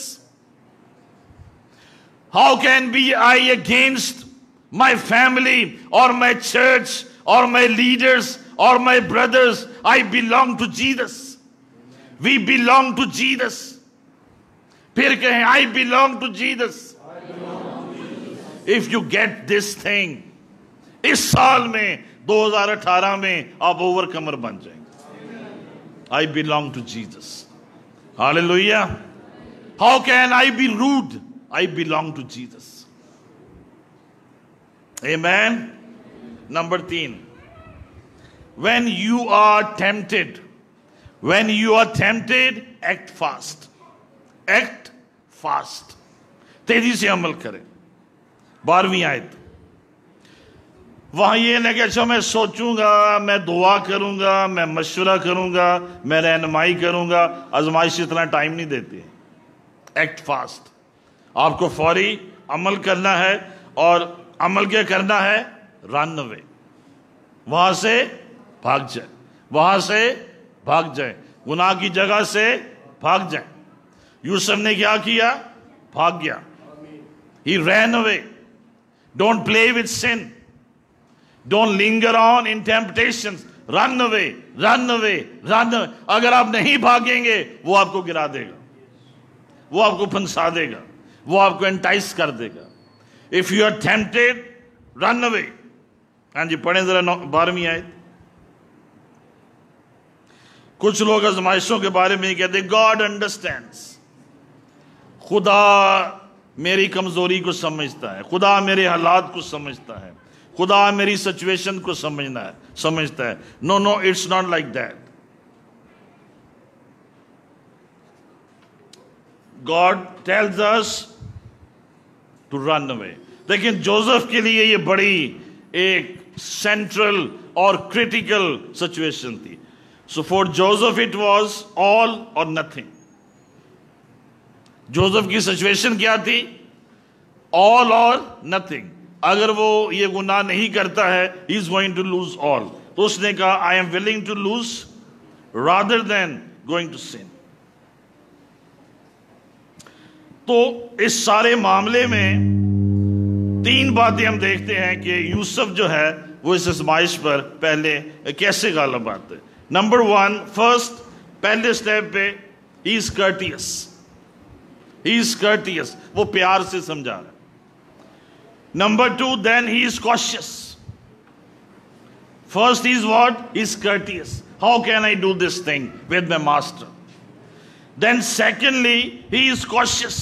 How can be I against my family or my church or my leaders or my brothers? I belong to Jesus. We belong to Jesus. پھر کہیں I belong to Jesus. If you get this thing, اس سال میں 2018 میں آپ over کمر بن جائیں گے. I belong to Jesus. Hallelujah. How can I be rude? I belong to Jesus. Amen. Number 3. When you are tempted, act fast. Act fast. تیزی سے عمل کریں. 12ویں آیت. وہاں یہ نہیں کہ اچھا میں سوچوں گا, میں دعا کروں گا, میں مشورہ کروں گا, میں رہنمائی کروں گا. آزمائش اتنا ٹائم نہیں دیتی. Act fast. آپ کو فوری عمل کرنا ہے, اور عمل کیا کرنا ہے؟ رن اوے. وہاں سے بھاگ جائیں, وہاں سے بھاگ جائیں, گناہ کی جگہ سے بھاگ جائیں. یوسف نے کیا کیا؟ بھاگ گیا. He ran away. Don't play with sin. Don't linger on in temptations. Run away, run away, run away. اگر آپ نہیں بھاگیں گے وہ آپ کو گرا دے گا, وہ آپ کو پھنسا دے گا, وہ آپ کو انٹائس کر دے گا. If you are tempted, run away. ہاں جی پڑھیں ذرا 12ویں آیت. کچھ لوگ آزمائشوں کے بارے میں کہتے ہیں God understands. خدا میری کمزوری کو سمجھتا ہے, خدا میرے حالات کو سمجھتا ہے, خدا میری سچویشن کو سمجھتا ہے. No, no, it's not like that. God tells us to run away. لیکن جوزف کے لیے یہ بڑی ایک سینٹرل اور کریٹیکل سچویشن تھی. So for Joseph it was all or nothing. Joseph کی سچویشن کیا تھی؟ all or nothing. اگر وہ یہ گناہ نہیں کرتا ہے he is going to lose all. تو اس نے کہا I am willing to lose rather than going to sin. تو اس سارے معاملے میں تین باتیں ہم دیکھتے ہیں کہ یوسف جو ہے وہ اس آزمائش پر پہلے کیسے غالب آتے. نمبر 1 فرسٹ پہلے سٹیپ پہ he is courteous. He is courteous. وہ پیار سے سمجھا رہا ہے. Number 2 then he is cautious. First he is what? He is courteous. How can I do this thing with my master? Then secondly he is cautious.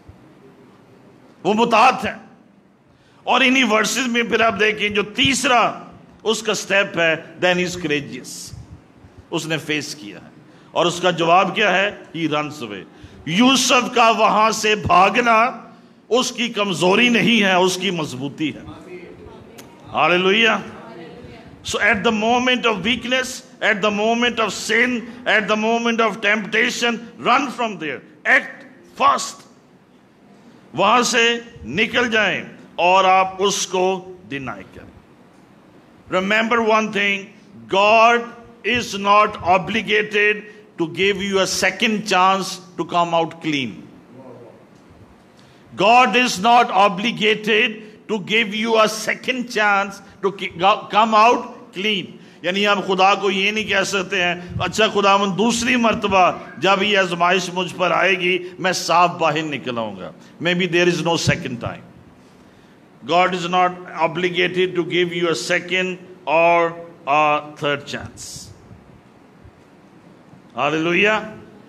وہ متعہد ہے. اور انہی ورسز میں پھر آپ دیکھیں جو تیسرا اس کا سٹیپ ہے then he is courageous. اس نے فیس کیا ہے اور اس کا جواب کیا ہے؟ he runs away. یوسف کا وہاں سے بھاگنا اس کی کمزوری نہیں ہے، اس کی مضبوطی ہے. ہاللیلویہ. So at the moment of weakness, at the moment of sin, at the moment of temptation, run from there. Act fast. وہاں سے نکل جائیں اور آپ اس کو ڈینائی کریں. Remember one thing, God is not obligated to give you a second chance to come out clean. God is not obligated to give you a second chance to come out clean. یعنی آپ خدا کو یہ نہیں کہہ سکتے ہیں اچھا خداوند دوسری مرتبہ جب یہ آزمائش مجھ پر آئے گی میں صاف باہر نکل آؤں گا. Maybe there is no second time. God is not obligated to give you a second or a third chance. Hallelujah.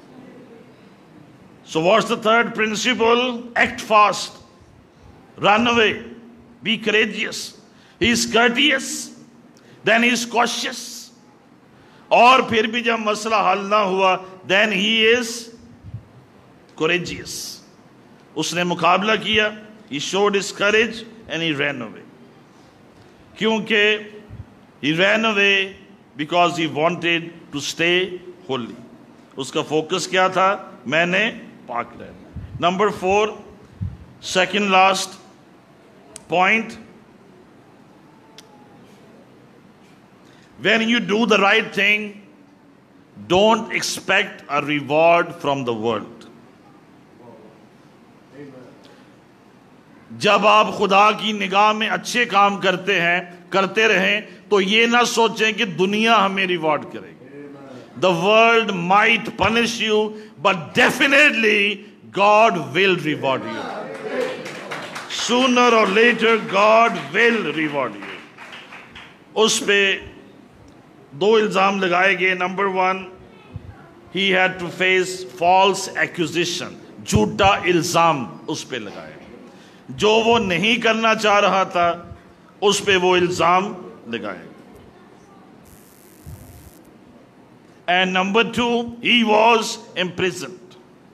So what's the third principle? Act fast. Run away. Be courageous. He is courteous. Then he is cautious. اور پھر بھی جب مسئلہ حل نہ ہوا then he is courageous. اس نے مقابلہ کیا. He showed his courage and he ran away. کیونکہ he ran away because he wanted to stay holy. اس کا فوکس کیا تھا؟ میں نے پاک رہنا. Number 4 second last point, when you do the right thing don't expect a reward from the world. جب آپ خدا کی نگاہ میں اچھے کام کرتے ہیں کرتے رہیں تو یہ نہ سوچیں کہ دنیا ہمیں ریوارڈ کرے گی. The world might punish you but definitely God will reward you. Sooner or later God will reward you. اس پہ 2 الزام لگائے گئے. Number 1 he had to face false accusation. جھوٹا الزام اس پہ لگائے. جو وہ نہیں کرنا چاہ رہا تھا اس پہ وہ الزام لگائے. And number 2 he was imprisoned.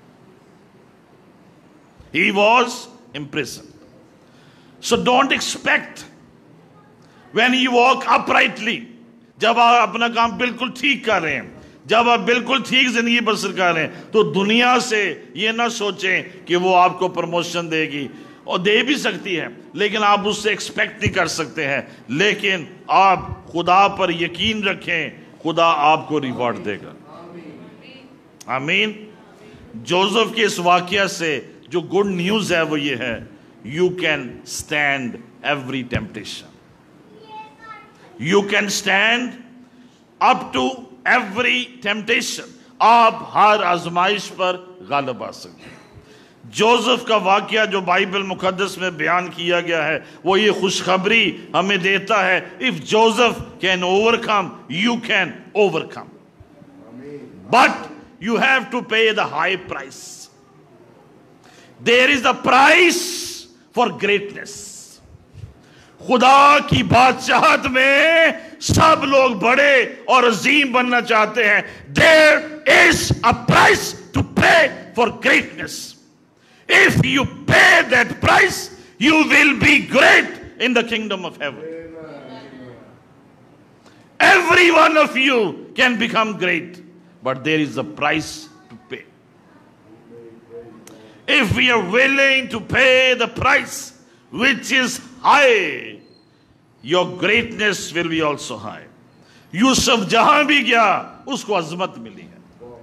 He was imprisoned. So don't expect when you walk uprightly, جب آپ اپنا کام بالکل ٹھیک کر رہے ہیں, جب آپ بالکل ٹھیک زندگی بسر کر رہے ہیں تو دنیا سے یہ نہ سوچیں کہ وہ آپ کو پروموشن دے گی, اور دے بھی سکتی ہے لیکن آپ اس سے ایکسپیکٹ نہیں کر سکتے ہیں. لیکن آپ خدا پر یقین رکھیں, خدا آپ کو ریوارڈ دے گا. آمین. جوزف کے اس واقعہ سے جو گڈ نیوز ہے وہ یہ ہے, you can stand every temptation. You can stand up to every temptation. آپ ہر آزمائش پر غالب آ سکتے ہیں. جوزف کا واقعہ جو بائبل مقدس میں بیان کیا گیا ہے وہ یہ خوشخبری ہمیں دیتا ہے, if Joseph can overcome, you can overcome. But you have to pay the high price. There is a price for greatness. خدا کی بادشاہت میں سب لوگ بڑے اور عظیم بننا چاہتے ہیں. There is a price to pay for greatness. If you pay that price, you will be great in the kingdom of heaven. Every one of you can become great, but there is a price to pay. If we are willing to pay the price, which is high, your greatness will be also high. Yusuf जहां भी गया उसको अजमत मिली है.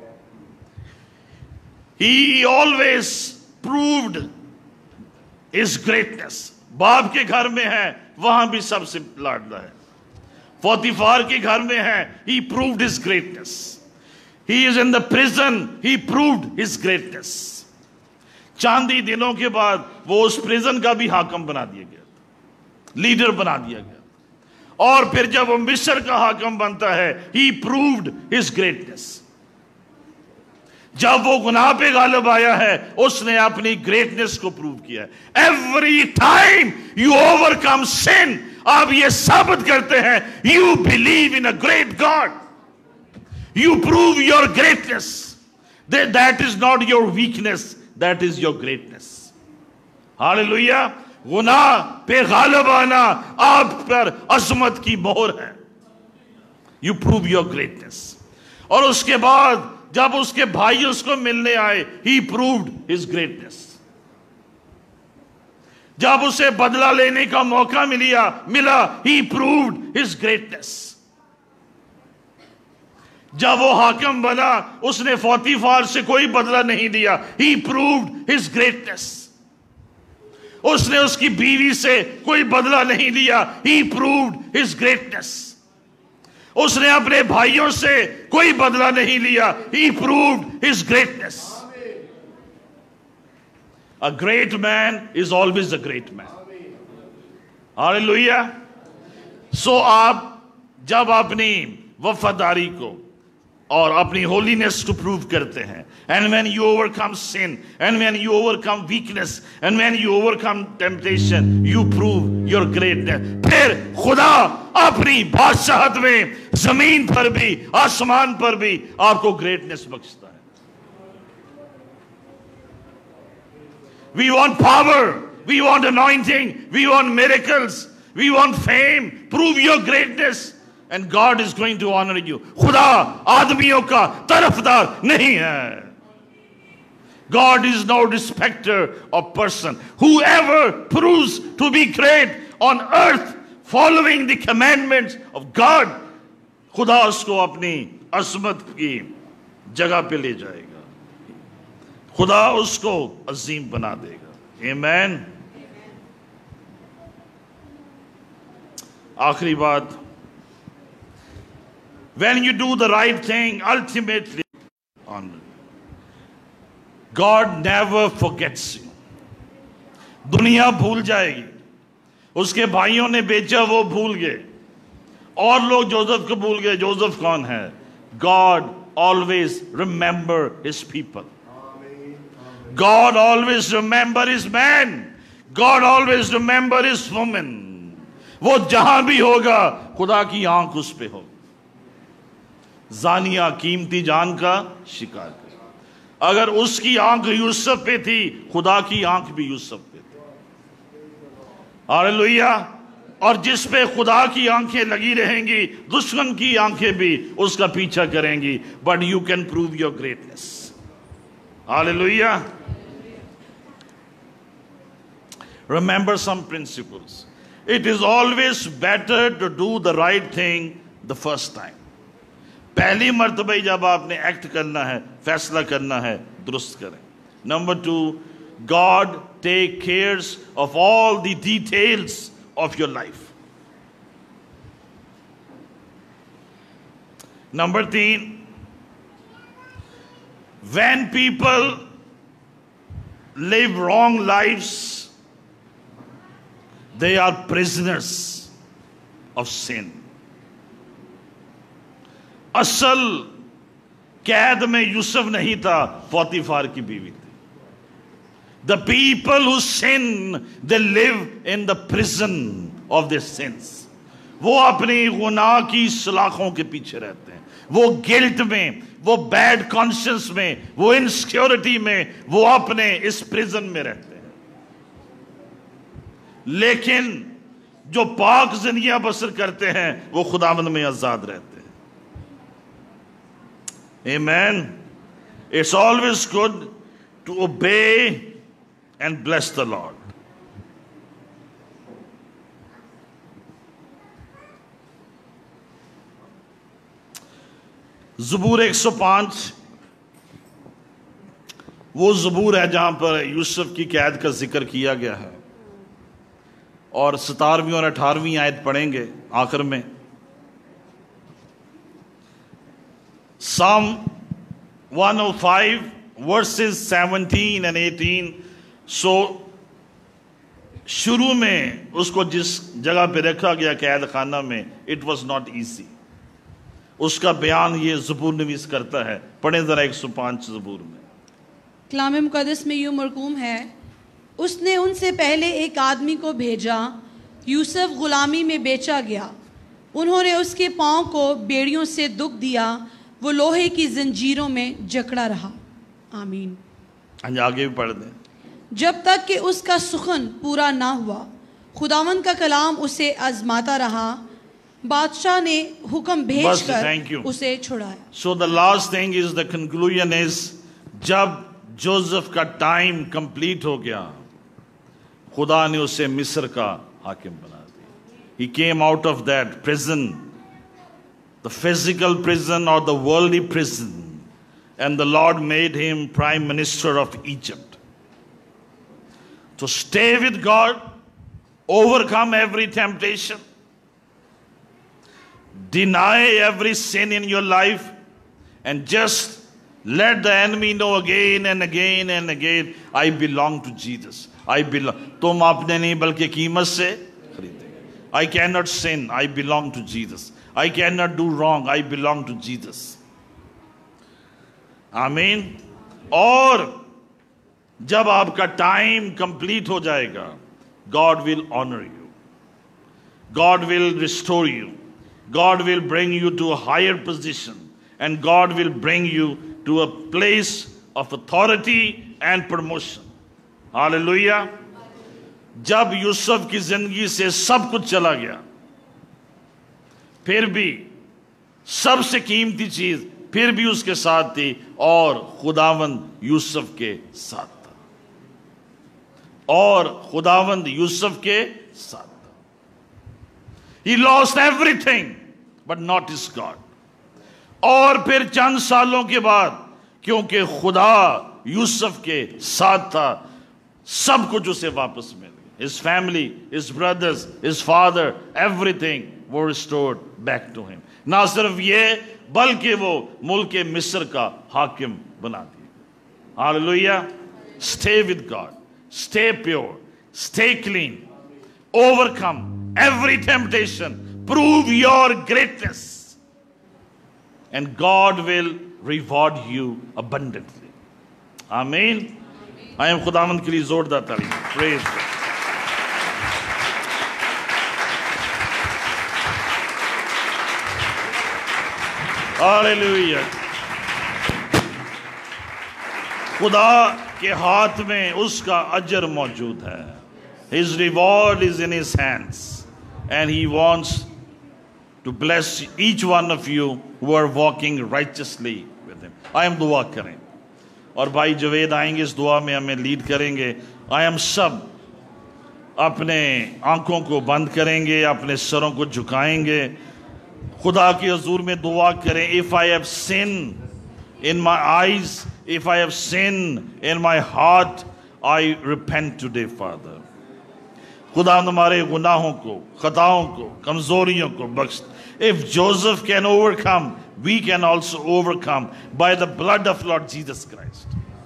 He always proved his greatness. बाप के घर में है, वहां भी सबसे लाडला है. पोतीफार के घर में है, he proved his greatness. He is in the prison, he proved his greatness. चांदी दिनों के बाद वो उस प्रिजन का भी हाकम बना दिया गया, लीडर बना दिया गया. और फिर जब वो मिस्र का हाकम बनता है, he proved his greatness. जब वो गुनाह पे गालिब आया है, उसने अपनी ग्रेटनेस को प्रूव किया. Every time you overcome sin, आप ये साबित करते हैं you believe in a great God. You prove your greatness. That is not your weakness, that is your greatness. Hallelujah. गुनाह पे गालिब आना आप पर अजमत की मोहर है. You prove your greatness. और उसके बाद जब उसके भाई उसको मिलने आए, he proved his greatness. जब उसे बदला लेने का मौका मिला, he proved his greatness. जब वो हाकिम बना, उसने पोतीफार से कोई बदला नहीं लिया, he proved his greatness. उसने उसकी बीवी से कोई बदला नहीं लिया, he proved his greatness. उसने अपने भाइयों से कोई बदला नहीं लिया, he proved his greatness. A great man is always a great man. Hallelujah. So आप जब अपनी वफादारी को और अपनी होलीनेस को प्रूव करते हैं, and when you overcome sin, and when you overcome weakness, and when you overcome temptation, you prove your greatness. फिर खुदा अपनी बादशाहत में जमीन पर भी आसमान पर भी आपको ग्रेटनेस बख्शता है. We want power, we want anointing, we want miracles, we want fame. Prove your greatness and God is going to honor you. खुदा आदमियों का तरफदार नहीं है. God is no respecter of person. Whoever proves to be great on earth following the commandments of God, खुदा उसको अपनी अज़मत की जगह पे ले जाएगा. खुदा उसको अजीम बना देगा. आमीन. आखिरी बात, when you do the right thing, ultimately honor. God never forgets you. दुनिया भूल जाएगी. उसके भाइयों ने बेचा, वो भूल गए. और लोग जोसेफ को भूल गए. जोसेफ कौन है? God always remember his people. God always remember his man. God always remember his woman. वो जहां भी होगा, खुदा की आंख उस पे होगी. जानिया कीमती जान का शिकार. अगर उसकी आंख यूसुफ पे थी, खुदा की आंख भी यूसुफ पे थी. हालेलुया. और जिस पे खुदा की आंखें लगी रहेंगी, दुश्मन की आंखें भी उसका पीछा करेंगी. But you can prove your greatness. Hallelujah. Remember some principles. It is always better to do the right thing the first time. पहली मर्तबा जब आपने एक्ट करना है, फैसला करना है, दुरुस्त करें. Number 2, God take cares of all the details of your life. Number 3, when people live wrong lives, they are prisoners of sin. असल कैद में यूसुफ नहीं था, पोतीफार की बीवी थी. The people who sin, they live in the prison of their sins. वो अपनी गुनाह की सलाखों के पीछे रहते हैं. وہ گلٹ میں، وہ بیڈ کانشنس میں، وہ انسیکیورٹی میں، وہ اپنے اس پریزن میں رہتے ہیں. لیکن جو پاک زندگیاں بسر کرتے ہیں وہ خداوند میں آزاد رہتے ہیں. Amen. It's always good to obey and bless the Lord. زبور 105 وہ زبور ہے جہاں پر یوسف کی قید کا ذکر کیا گیا ہے، اور 17ویں اور 18ویں آیت پڑھیں گے آخر میں. Psalm 105 verses 17 and 18. So شروع میں اس کو جس جگہ پہ رکھا گیا قید خانہ میں، it was not easy. اس کا بیان یہ زبور نویس کرتا ہے. پڑھیں ذرا 105 زبور میں. کلام مقدس میں یوں مرقوم ہے، اس نے ان سے پہلے ایک آدمی کو بھیجا، یوسف غلامی میں بیچا گیا، انہوں نے اس کے پاؤں کو بیڑیوں سے دکھ دیا، وہ لوہے کی زنجیروں میں جکڑا رہا. آمین. آگے بھی پڑھ دیں. جب تک کہ اس کا سخن پورا نہ ہوا، خداوند کا کلام اسے آزماتا رہا، بادشاہ نے حکم بھیج کر اسے چھڑایا. So the last thing is, the conclusion is, جب جوزف کا ٹائم کمپلیٹ ہو گیا، خدا نے اسے مصر کا حاکم بنا دیا. He came out of that prison, the physical prison or the worldly prison, and the Lord made him prime minister of Egypt. So stay with God, overcome every temptation, deny every sin in your life, and just let the enemy know again and again and again, I belong to Jesus. I belong. تم اپنے نہیں بلکہ قیمت سے خریدے گئے. I cannot sin. I belong to Jesus. I cannot do wrong. I belong to Jesus. آمین. اور جب آپ کا ٹائم کمپلیٹ ہو جائے گا, God will honor you. God will restore you. God will bring you to a higher position. And God will bring you to a place of authority and promotion. Hallelujah. جب یوسف کی زندگی سے سب کچھ چلا گیا, پھر بھی سب سے قیمتی چیز پھر بھی اس کے ساتھ تھی, اور خداوند یوسف کے ساتھ تھا. اور خداوند یوسف کے ساتھ تھا. He lost everything but not his God. اور پھر چند سالوں کے بعد, کیونکہ خدا یوسف کے ساتھ تھا, سب کچھ اسے واپس مل گیا. His family, his brothers, his father, everything were restored back to him. نہ صرف یہ بلکہ وہ ملک مصر کا حاکم بنا دیا. Hallelujah. Stay with God. Stay pure. Stay clean. Overcome every temptation. Prove your greatness. And God will reward you abundantly. Amen. I am خداوند کے لیے زوردار تعلیم. Praise God. Hallelujah. خدا کے ہاتھ میں اس کا اجر موجود ہے. His reward is in his hands. And he wants to bless each one of you who are walking righteously with him. I am دعا کریں, اور بھائی جوید آئیں گے اس دعا میں ہمیں لیڈ کریں گے. I am سب اپنے آنکھوں کو بند کریں گے, اپنے سروں کو جھکائیں گے, خدا کے حضور میں دعا کریں. If I have sin in my eyes, if I have sin in my heart, I repent today, Father. خدا ہمارے گناہوں کو, خطاؤں کو, کمزوریوں کو بخش. If Joseph can overcome, we can also overcome by the blood of Lord Jesus Christ.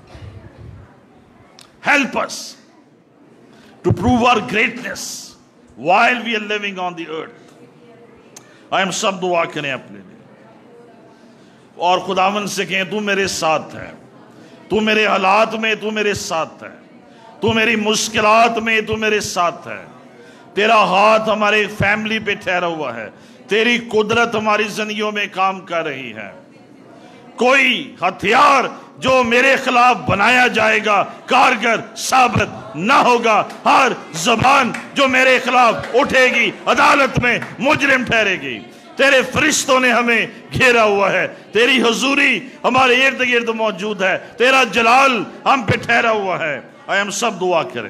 Help us to prove our greatness while we are living on the earth. I am سب دعا کریں اپنے لیے, اور خداوند سے کہیں تو میرے ساتھ ہے, تو میرے حالات میں تو میرے ساتھ ہے, تو میری مشکلات میں تو میرے ساتھ ہے, تیرا ہاتھ ہمارے فیملی پہ ٹھہرا ہوا ہے, तेरी कुदरत हमारी जिंदगियों में काम कर रही है। कोई हथियार जो मेरे खिलाफ बनाया जाएगा कारगर साबित ना होगा। हर जबान जो मेरे खिलाफ उठेगी अदालत में मुजरिम ठहरेगी। तेरे फरिश्तों ने हमें घेरा हुआ है, तेरी हुजूरी हमारे इर्द गिर्द मौजूद है, तेरा जलाल हम पे ठहरा हुआ है। आइए हम सब दुआ करें।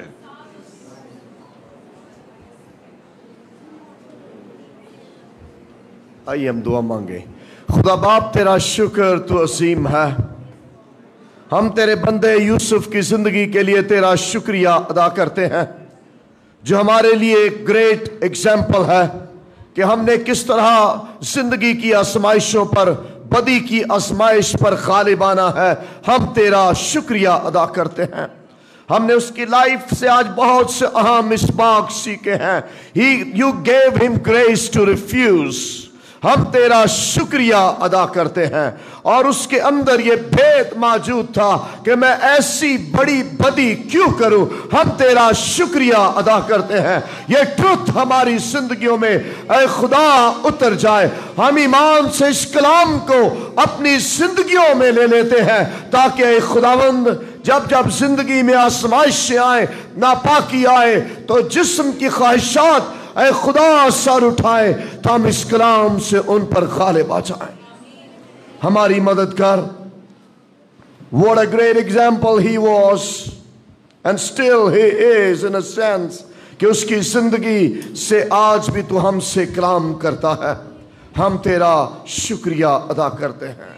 आइए हम दुआ मांगे। खुदा बाप तेरा शुक्र, तू असीम है। हम तेरे बंदे यूसुफ की जिंदगी के लिए तेरा शुक्रिया अदा करते हैं, जो हमारे लिए एक ग्रेट एग्जाम्पल है कि हमने किस तरह जिंदगी की आजमाइशों पर, बदी की आजमाइश पर गालिब आना है। हम तेरा शुक्रिया अदा करते हैं। हमने उसकी लाइफ से आज बहुत से अहम इसबाक सीखे हैं। You gave him grace to refuse। हम तेरा शुक्रिया अदा करते हैं। और उसके अंदर ये भेद मौजूद था कि मैं ऐसी बड़ी बदी क्यों करूं। हम तेरा शुक्रिया अदा करते हैं। ये ट्रुथ हमारी जिंदगियों में ऐ खुदा उतर जाए। हम ईमान से इस कलाम को अपनी जिंदगियों में ले लेते हैं, ताकि ऐ खुदावंद जब जब जिंदगी में आजमाइशें आए, नापाकी आए, तो जिस्म की ख्वाहिशात ऐ खुदा सर उठाए, तो हम इस कलाम से उन पर गालिब आ जाएं। हमारी मदद कर। What a great example he was, and still he is in a sense, कि उसकी जिंदगी से आज भी तू हमसे कलाम करता है। हम तेरा शुक्रिया अदा करते हैं।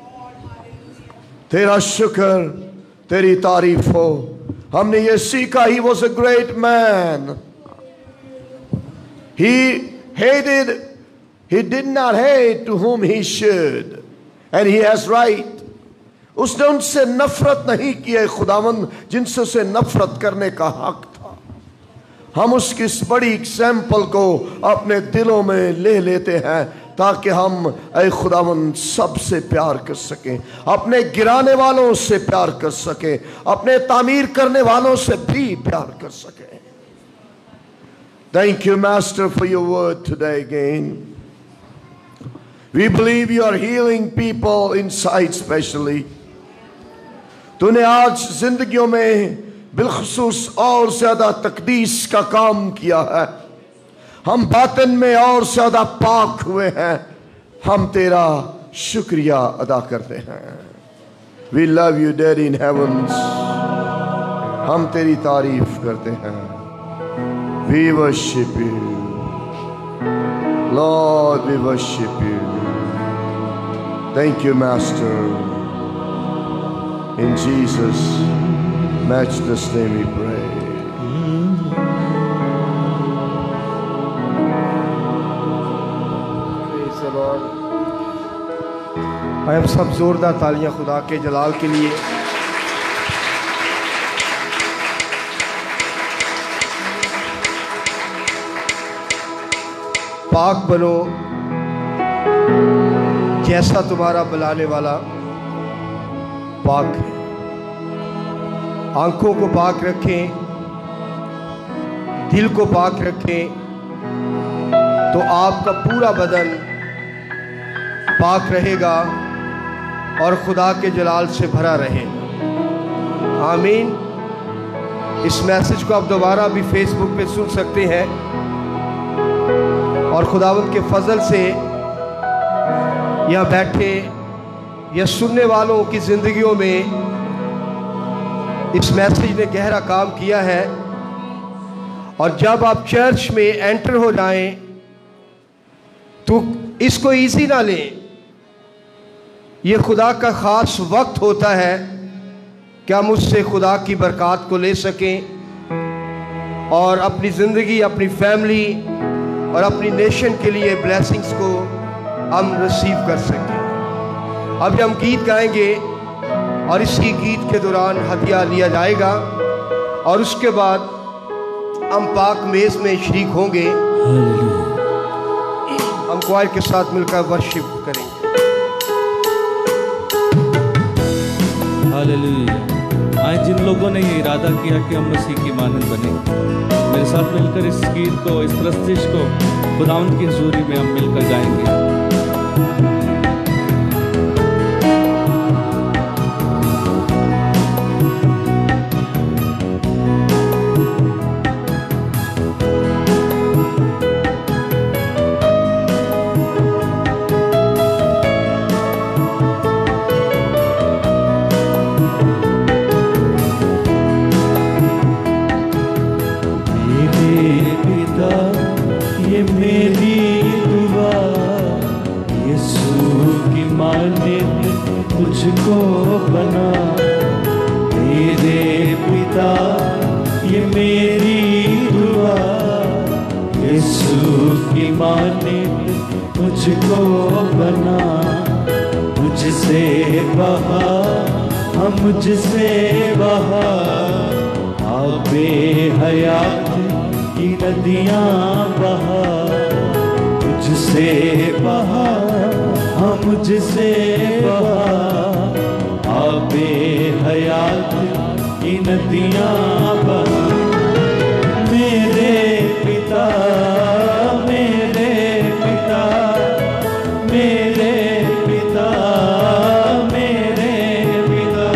तेरा शुक्र, तेरी तारीफ हो। हमने ये सीखा, he was a great man। He did not hate to whom he should, and he has right। उसने उनसे नफरत नहीं की है खुदावंद जिनसे उसे नफरत करने का हक था। हम उसकी इस बड़ी एग्जाम्पल को अपने दिलों में ले लेते हैं, ताकि हम ऐ खुदावंद सबसे प्यार कर सकें, अपने गिराने वालों से प्यार कर सकें, अपने तामीर करने वालों से भी प्यार कर सकें। Thank you, Master, for your word today again. We believe you are healing people inside specially. तूने आज जिंदगियों में बिलखुसूस और ज्यादा तकदीस का काम किया है। हम बातिन में और ज्यादा पाक हुए हैं। हम तेरा शुक्रिया अदा करते हैं। We love you, Daddy in heavens। हम तेरी तारीफ करते हैं। We worship you, Lord, we worship you। Thank you, Master। In Jesus' matchless name we pray। Praise the Lord। हम सब जोरदार तालियां खुदा के जलाल के लिए। पाक बनो जैसा तुम्हारा बुलाने वाला पाक है। आंखों को पाक रखें, दिल को पाक रखें, तो आपका पूरा बदन पाक रहेगा और खुदा के जलाल से भरा रहेगा। आमीन। इस मैसेज को आप दोबारा भी फेसबुक पे सुन सकते हैं, और खुदावंद के फजल से यहाँ बैठे या सुनने वालों की ज़िंदगियों में इस मैसेज ने गहरा काम किया है। और जब आप चर्च में एंटर हो जाएं, तो इसको इजी ना लें। ये खुदा का ख़ास वक्त होता है कि हम उससे खुदा की बरकत को ले सकें और अपनी ज़िंदगी, अपनी फैमिली और अपनी नेशन के लिए ब्लेसिंग्स को हम रिसीव कर सकें। अभी हम गीत गाएंगे और इसी गीत के दौरान हथियार लिया जाएगा और उसके बाद हम पाक मेज़ में शरीक होंगे। हम क्वायर के साथ मिलकर वर्शिप करेंगे। हालेलुया। आज जिन लोगों ने ये इरादा किया कि हम मसीह की मानंद बने, मेरे साथ मिलकर इस गीत को, इस प्रस्तुति को खुदावंद की हुजूरी में हम मिलकर गाएंगे। ये मेरी दुआ यीशु की माँ ने मुझको बना। मेरे पिता ये मेरी दुआ यीशु की माँ ने मुझको बना। मुझसे बहा हम मुझसे बहा आबे हयात की नदियाँ बहा। मुझसे बहा हाँ मुझसे बहा आबे हयात की नदियाँ बहा। मेरे पिता मेरे पिता मेरे पिता मेरे पिता।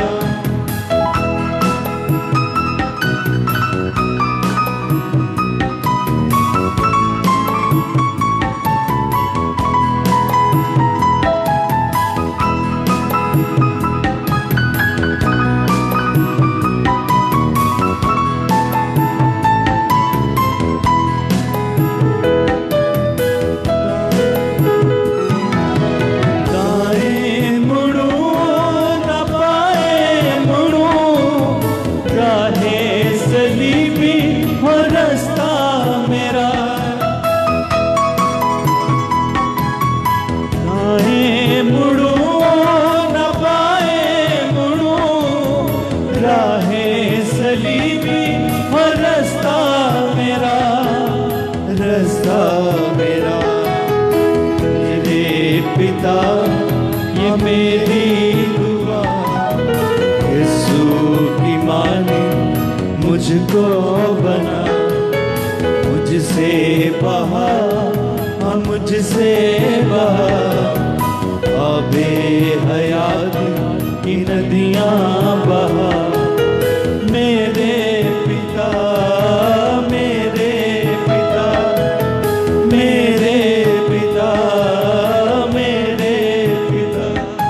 ये मेरी दुआ यीशु की माँ ने मुझको बना। मुझसे बहा हाँ मुझसे बहा आबे हयात की नदियाँ बहा। मेरे पिता मेरे पिता मेरे पिता मेरे पिता।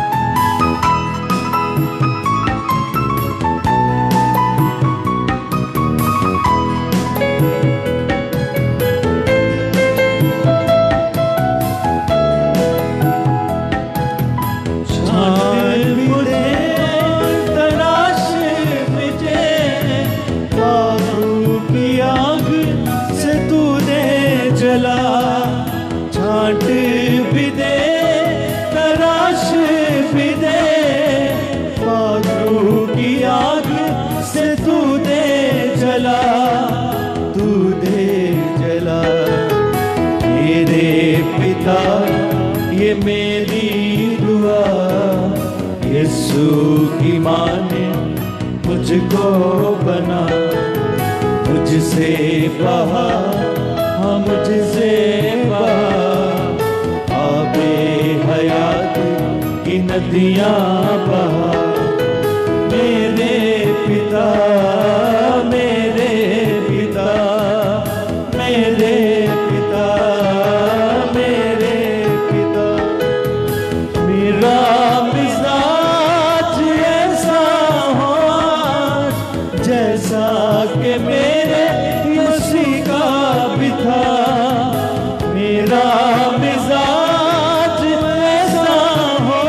तलाश मुझे बाबू की आग से तूने जला। छांट भी दे तलाश भी दे बाबू की आग से तू दे जला तू दे जला। मेरे पिता ये मेरी दुआ यीशु की माँ ने मुझको बना। मुझसे बहा हाँ मुझसे बहा आबे हयात की नदियाँ बहा। मेरे पिता मेरे पिता मेरे पिता मेरे पिता। मेरा मिजाज ऐसा हो जैसा कि मेरे मसीह का भी था। मेरा मिजाज ऐसा हो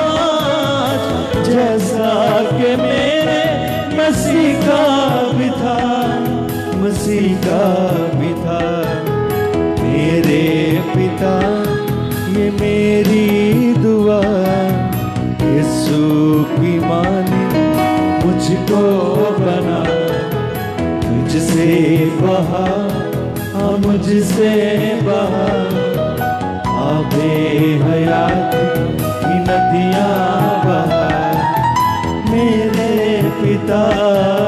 जैसा कि मेरे मसीह का भी था मसीह का भी था। मेरे पिता ये मेरी दुआ यीशु की माँ ने मुझको बना। मुझसे बहा हाँ मुझसे बहा आबे हयात की नदियाँ बहा। मेरे पिता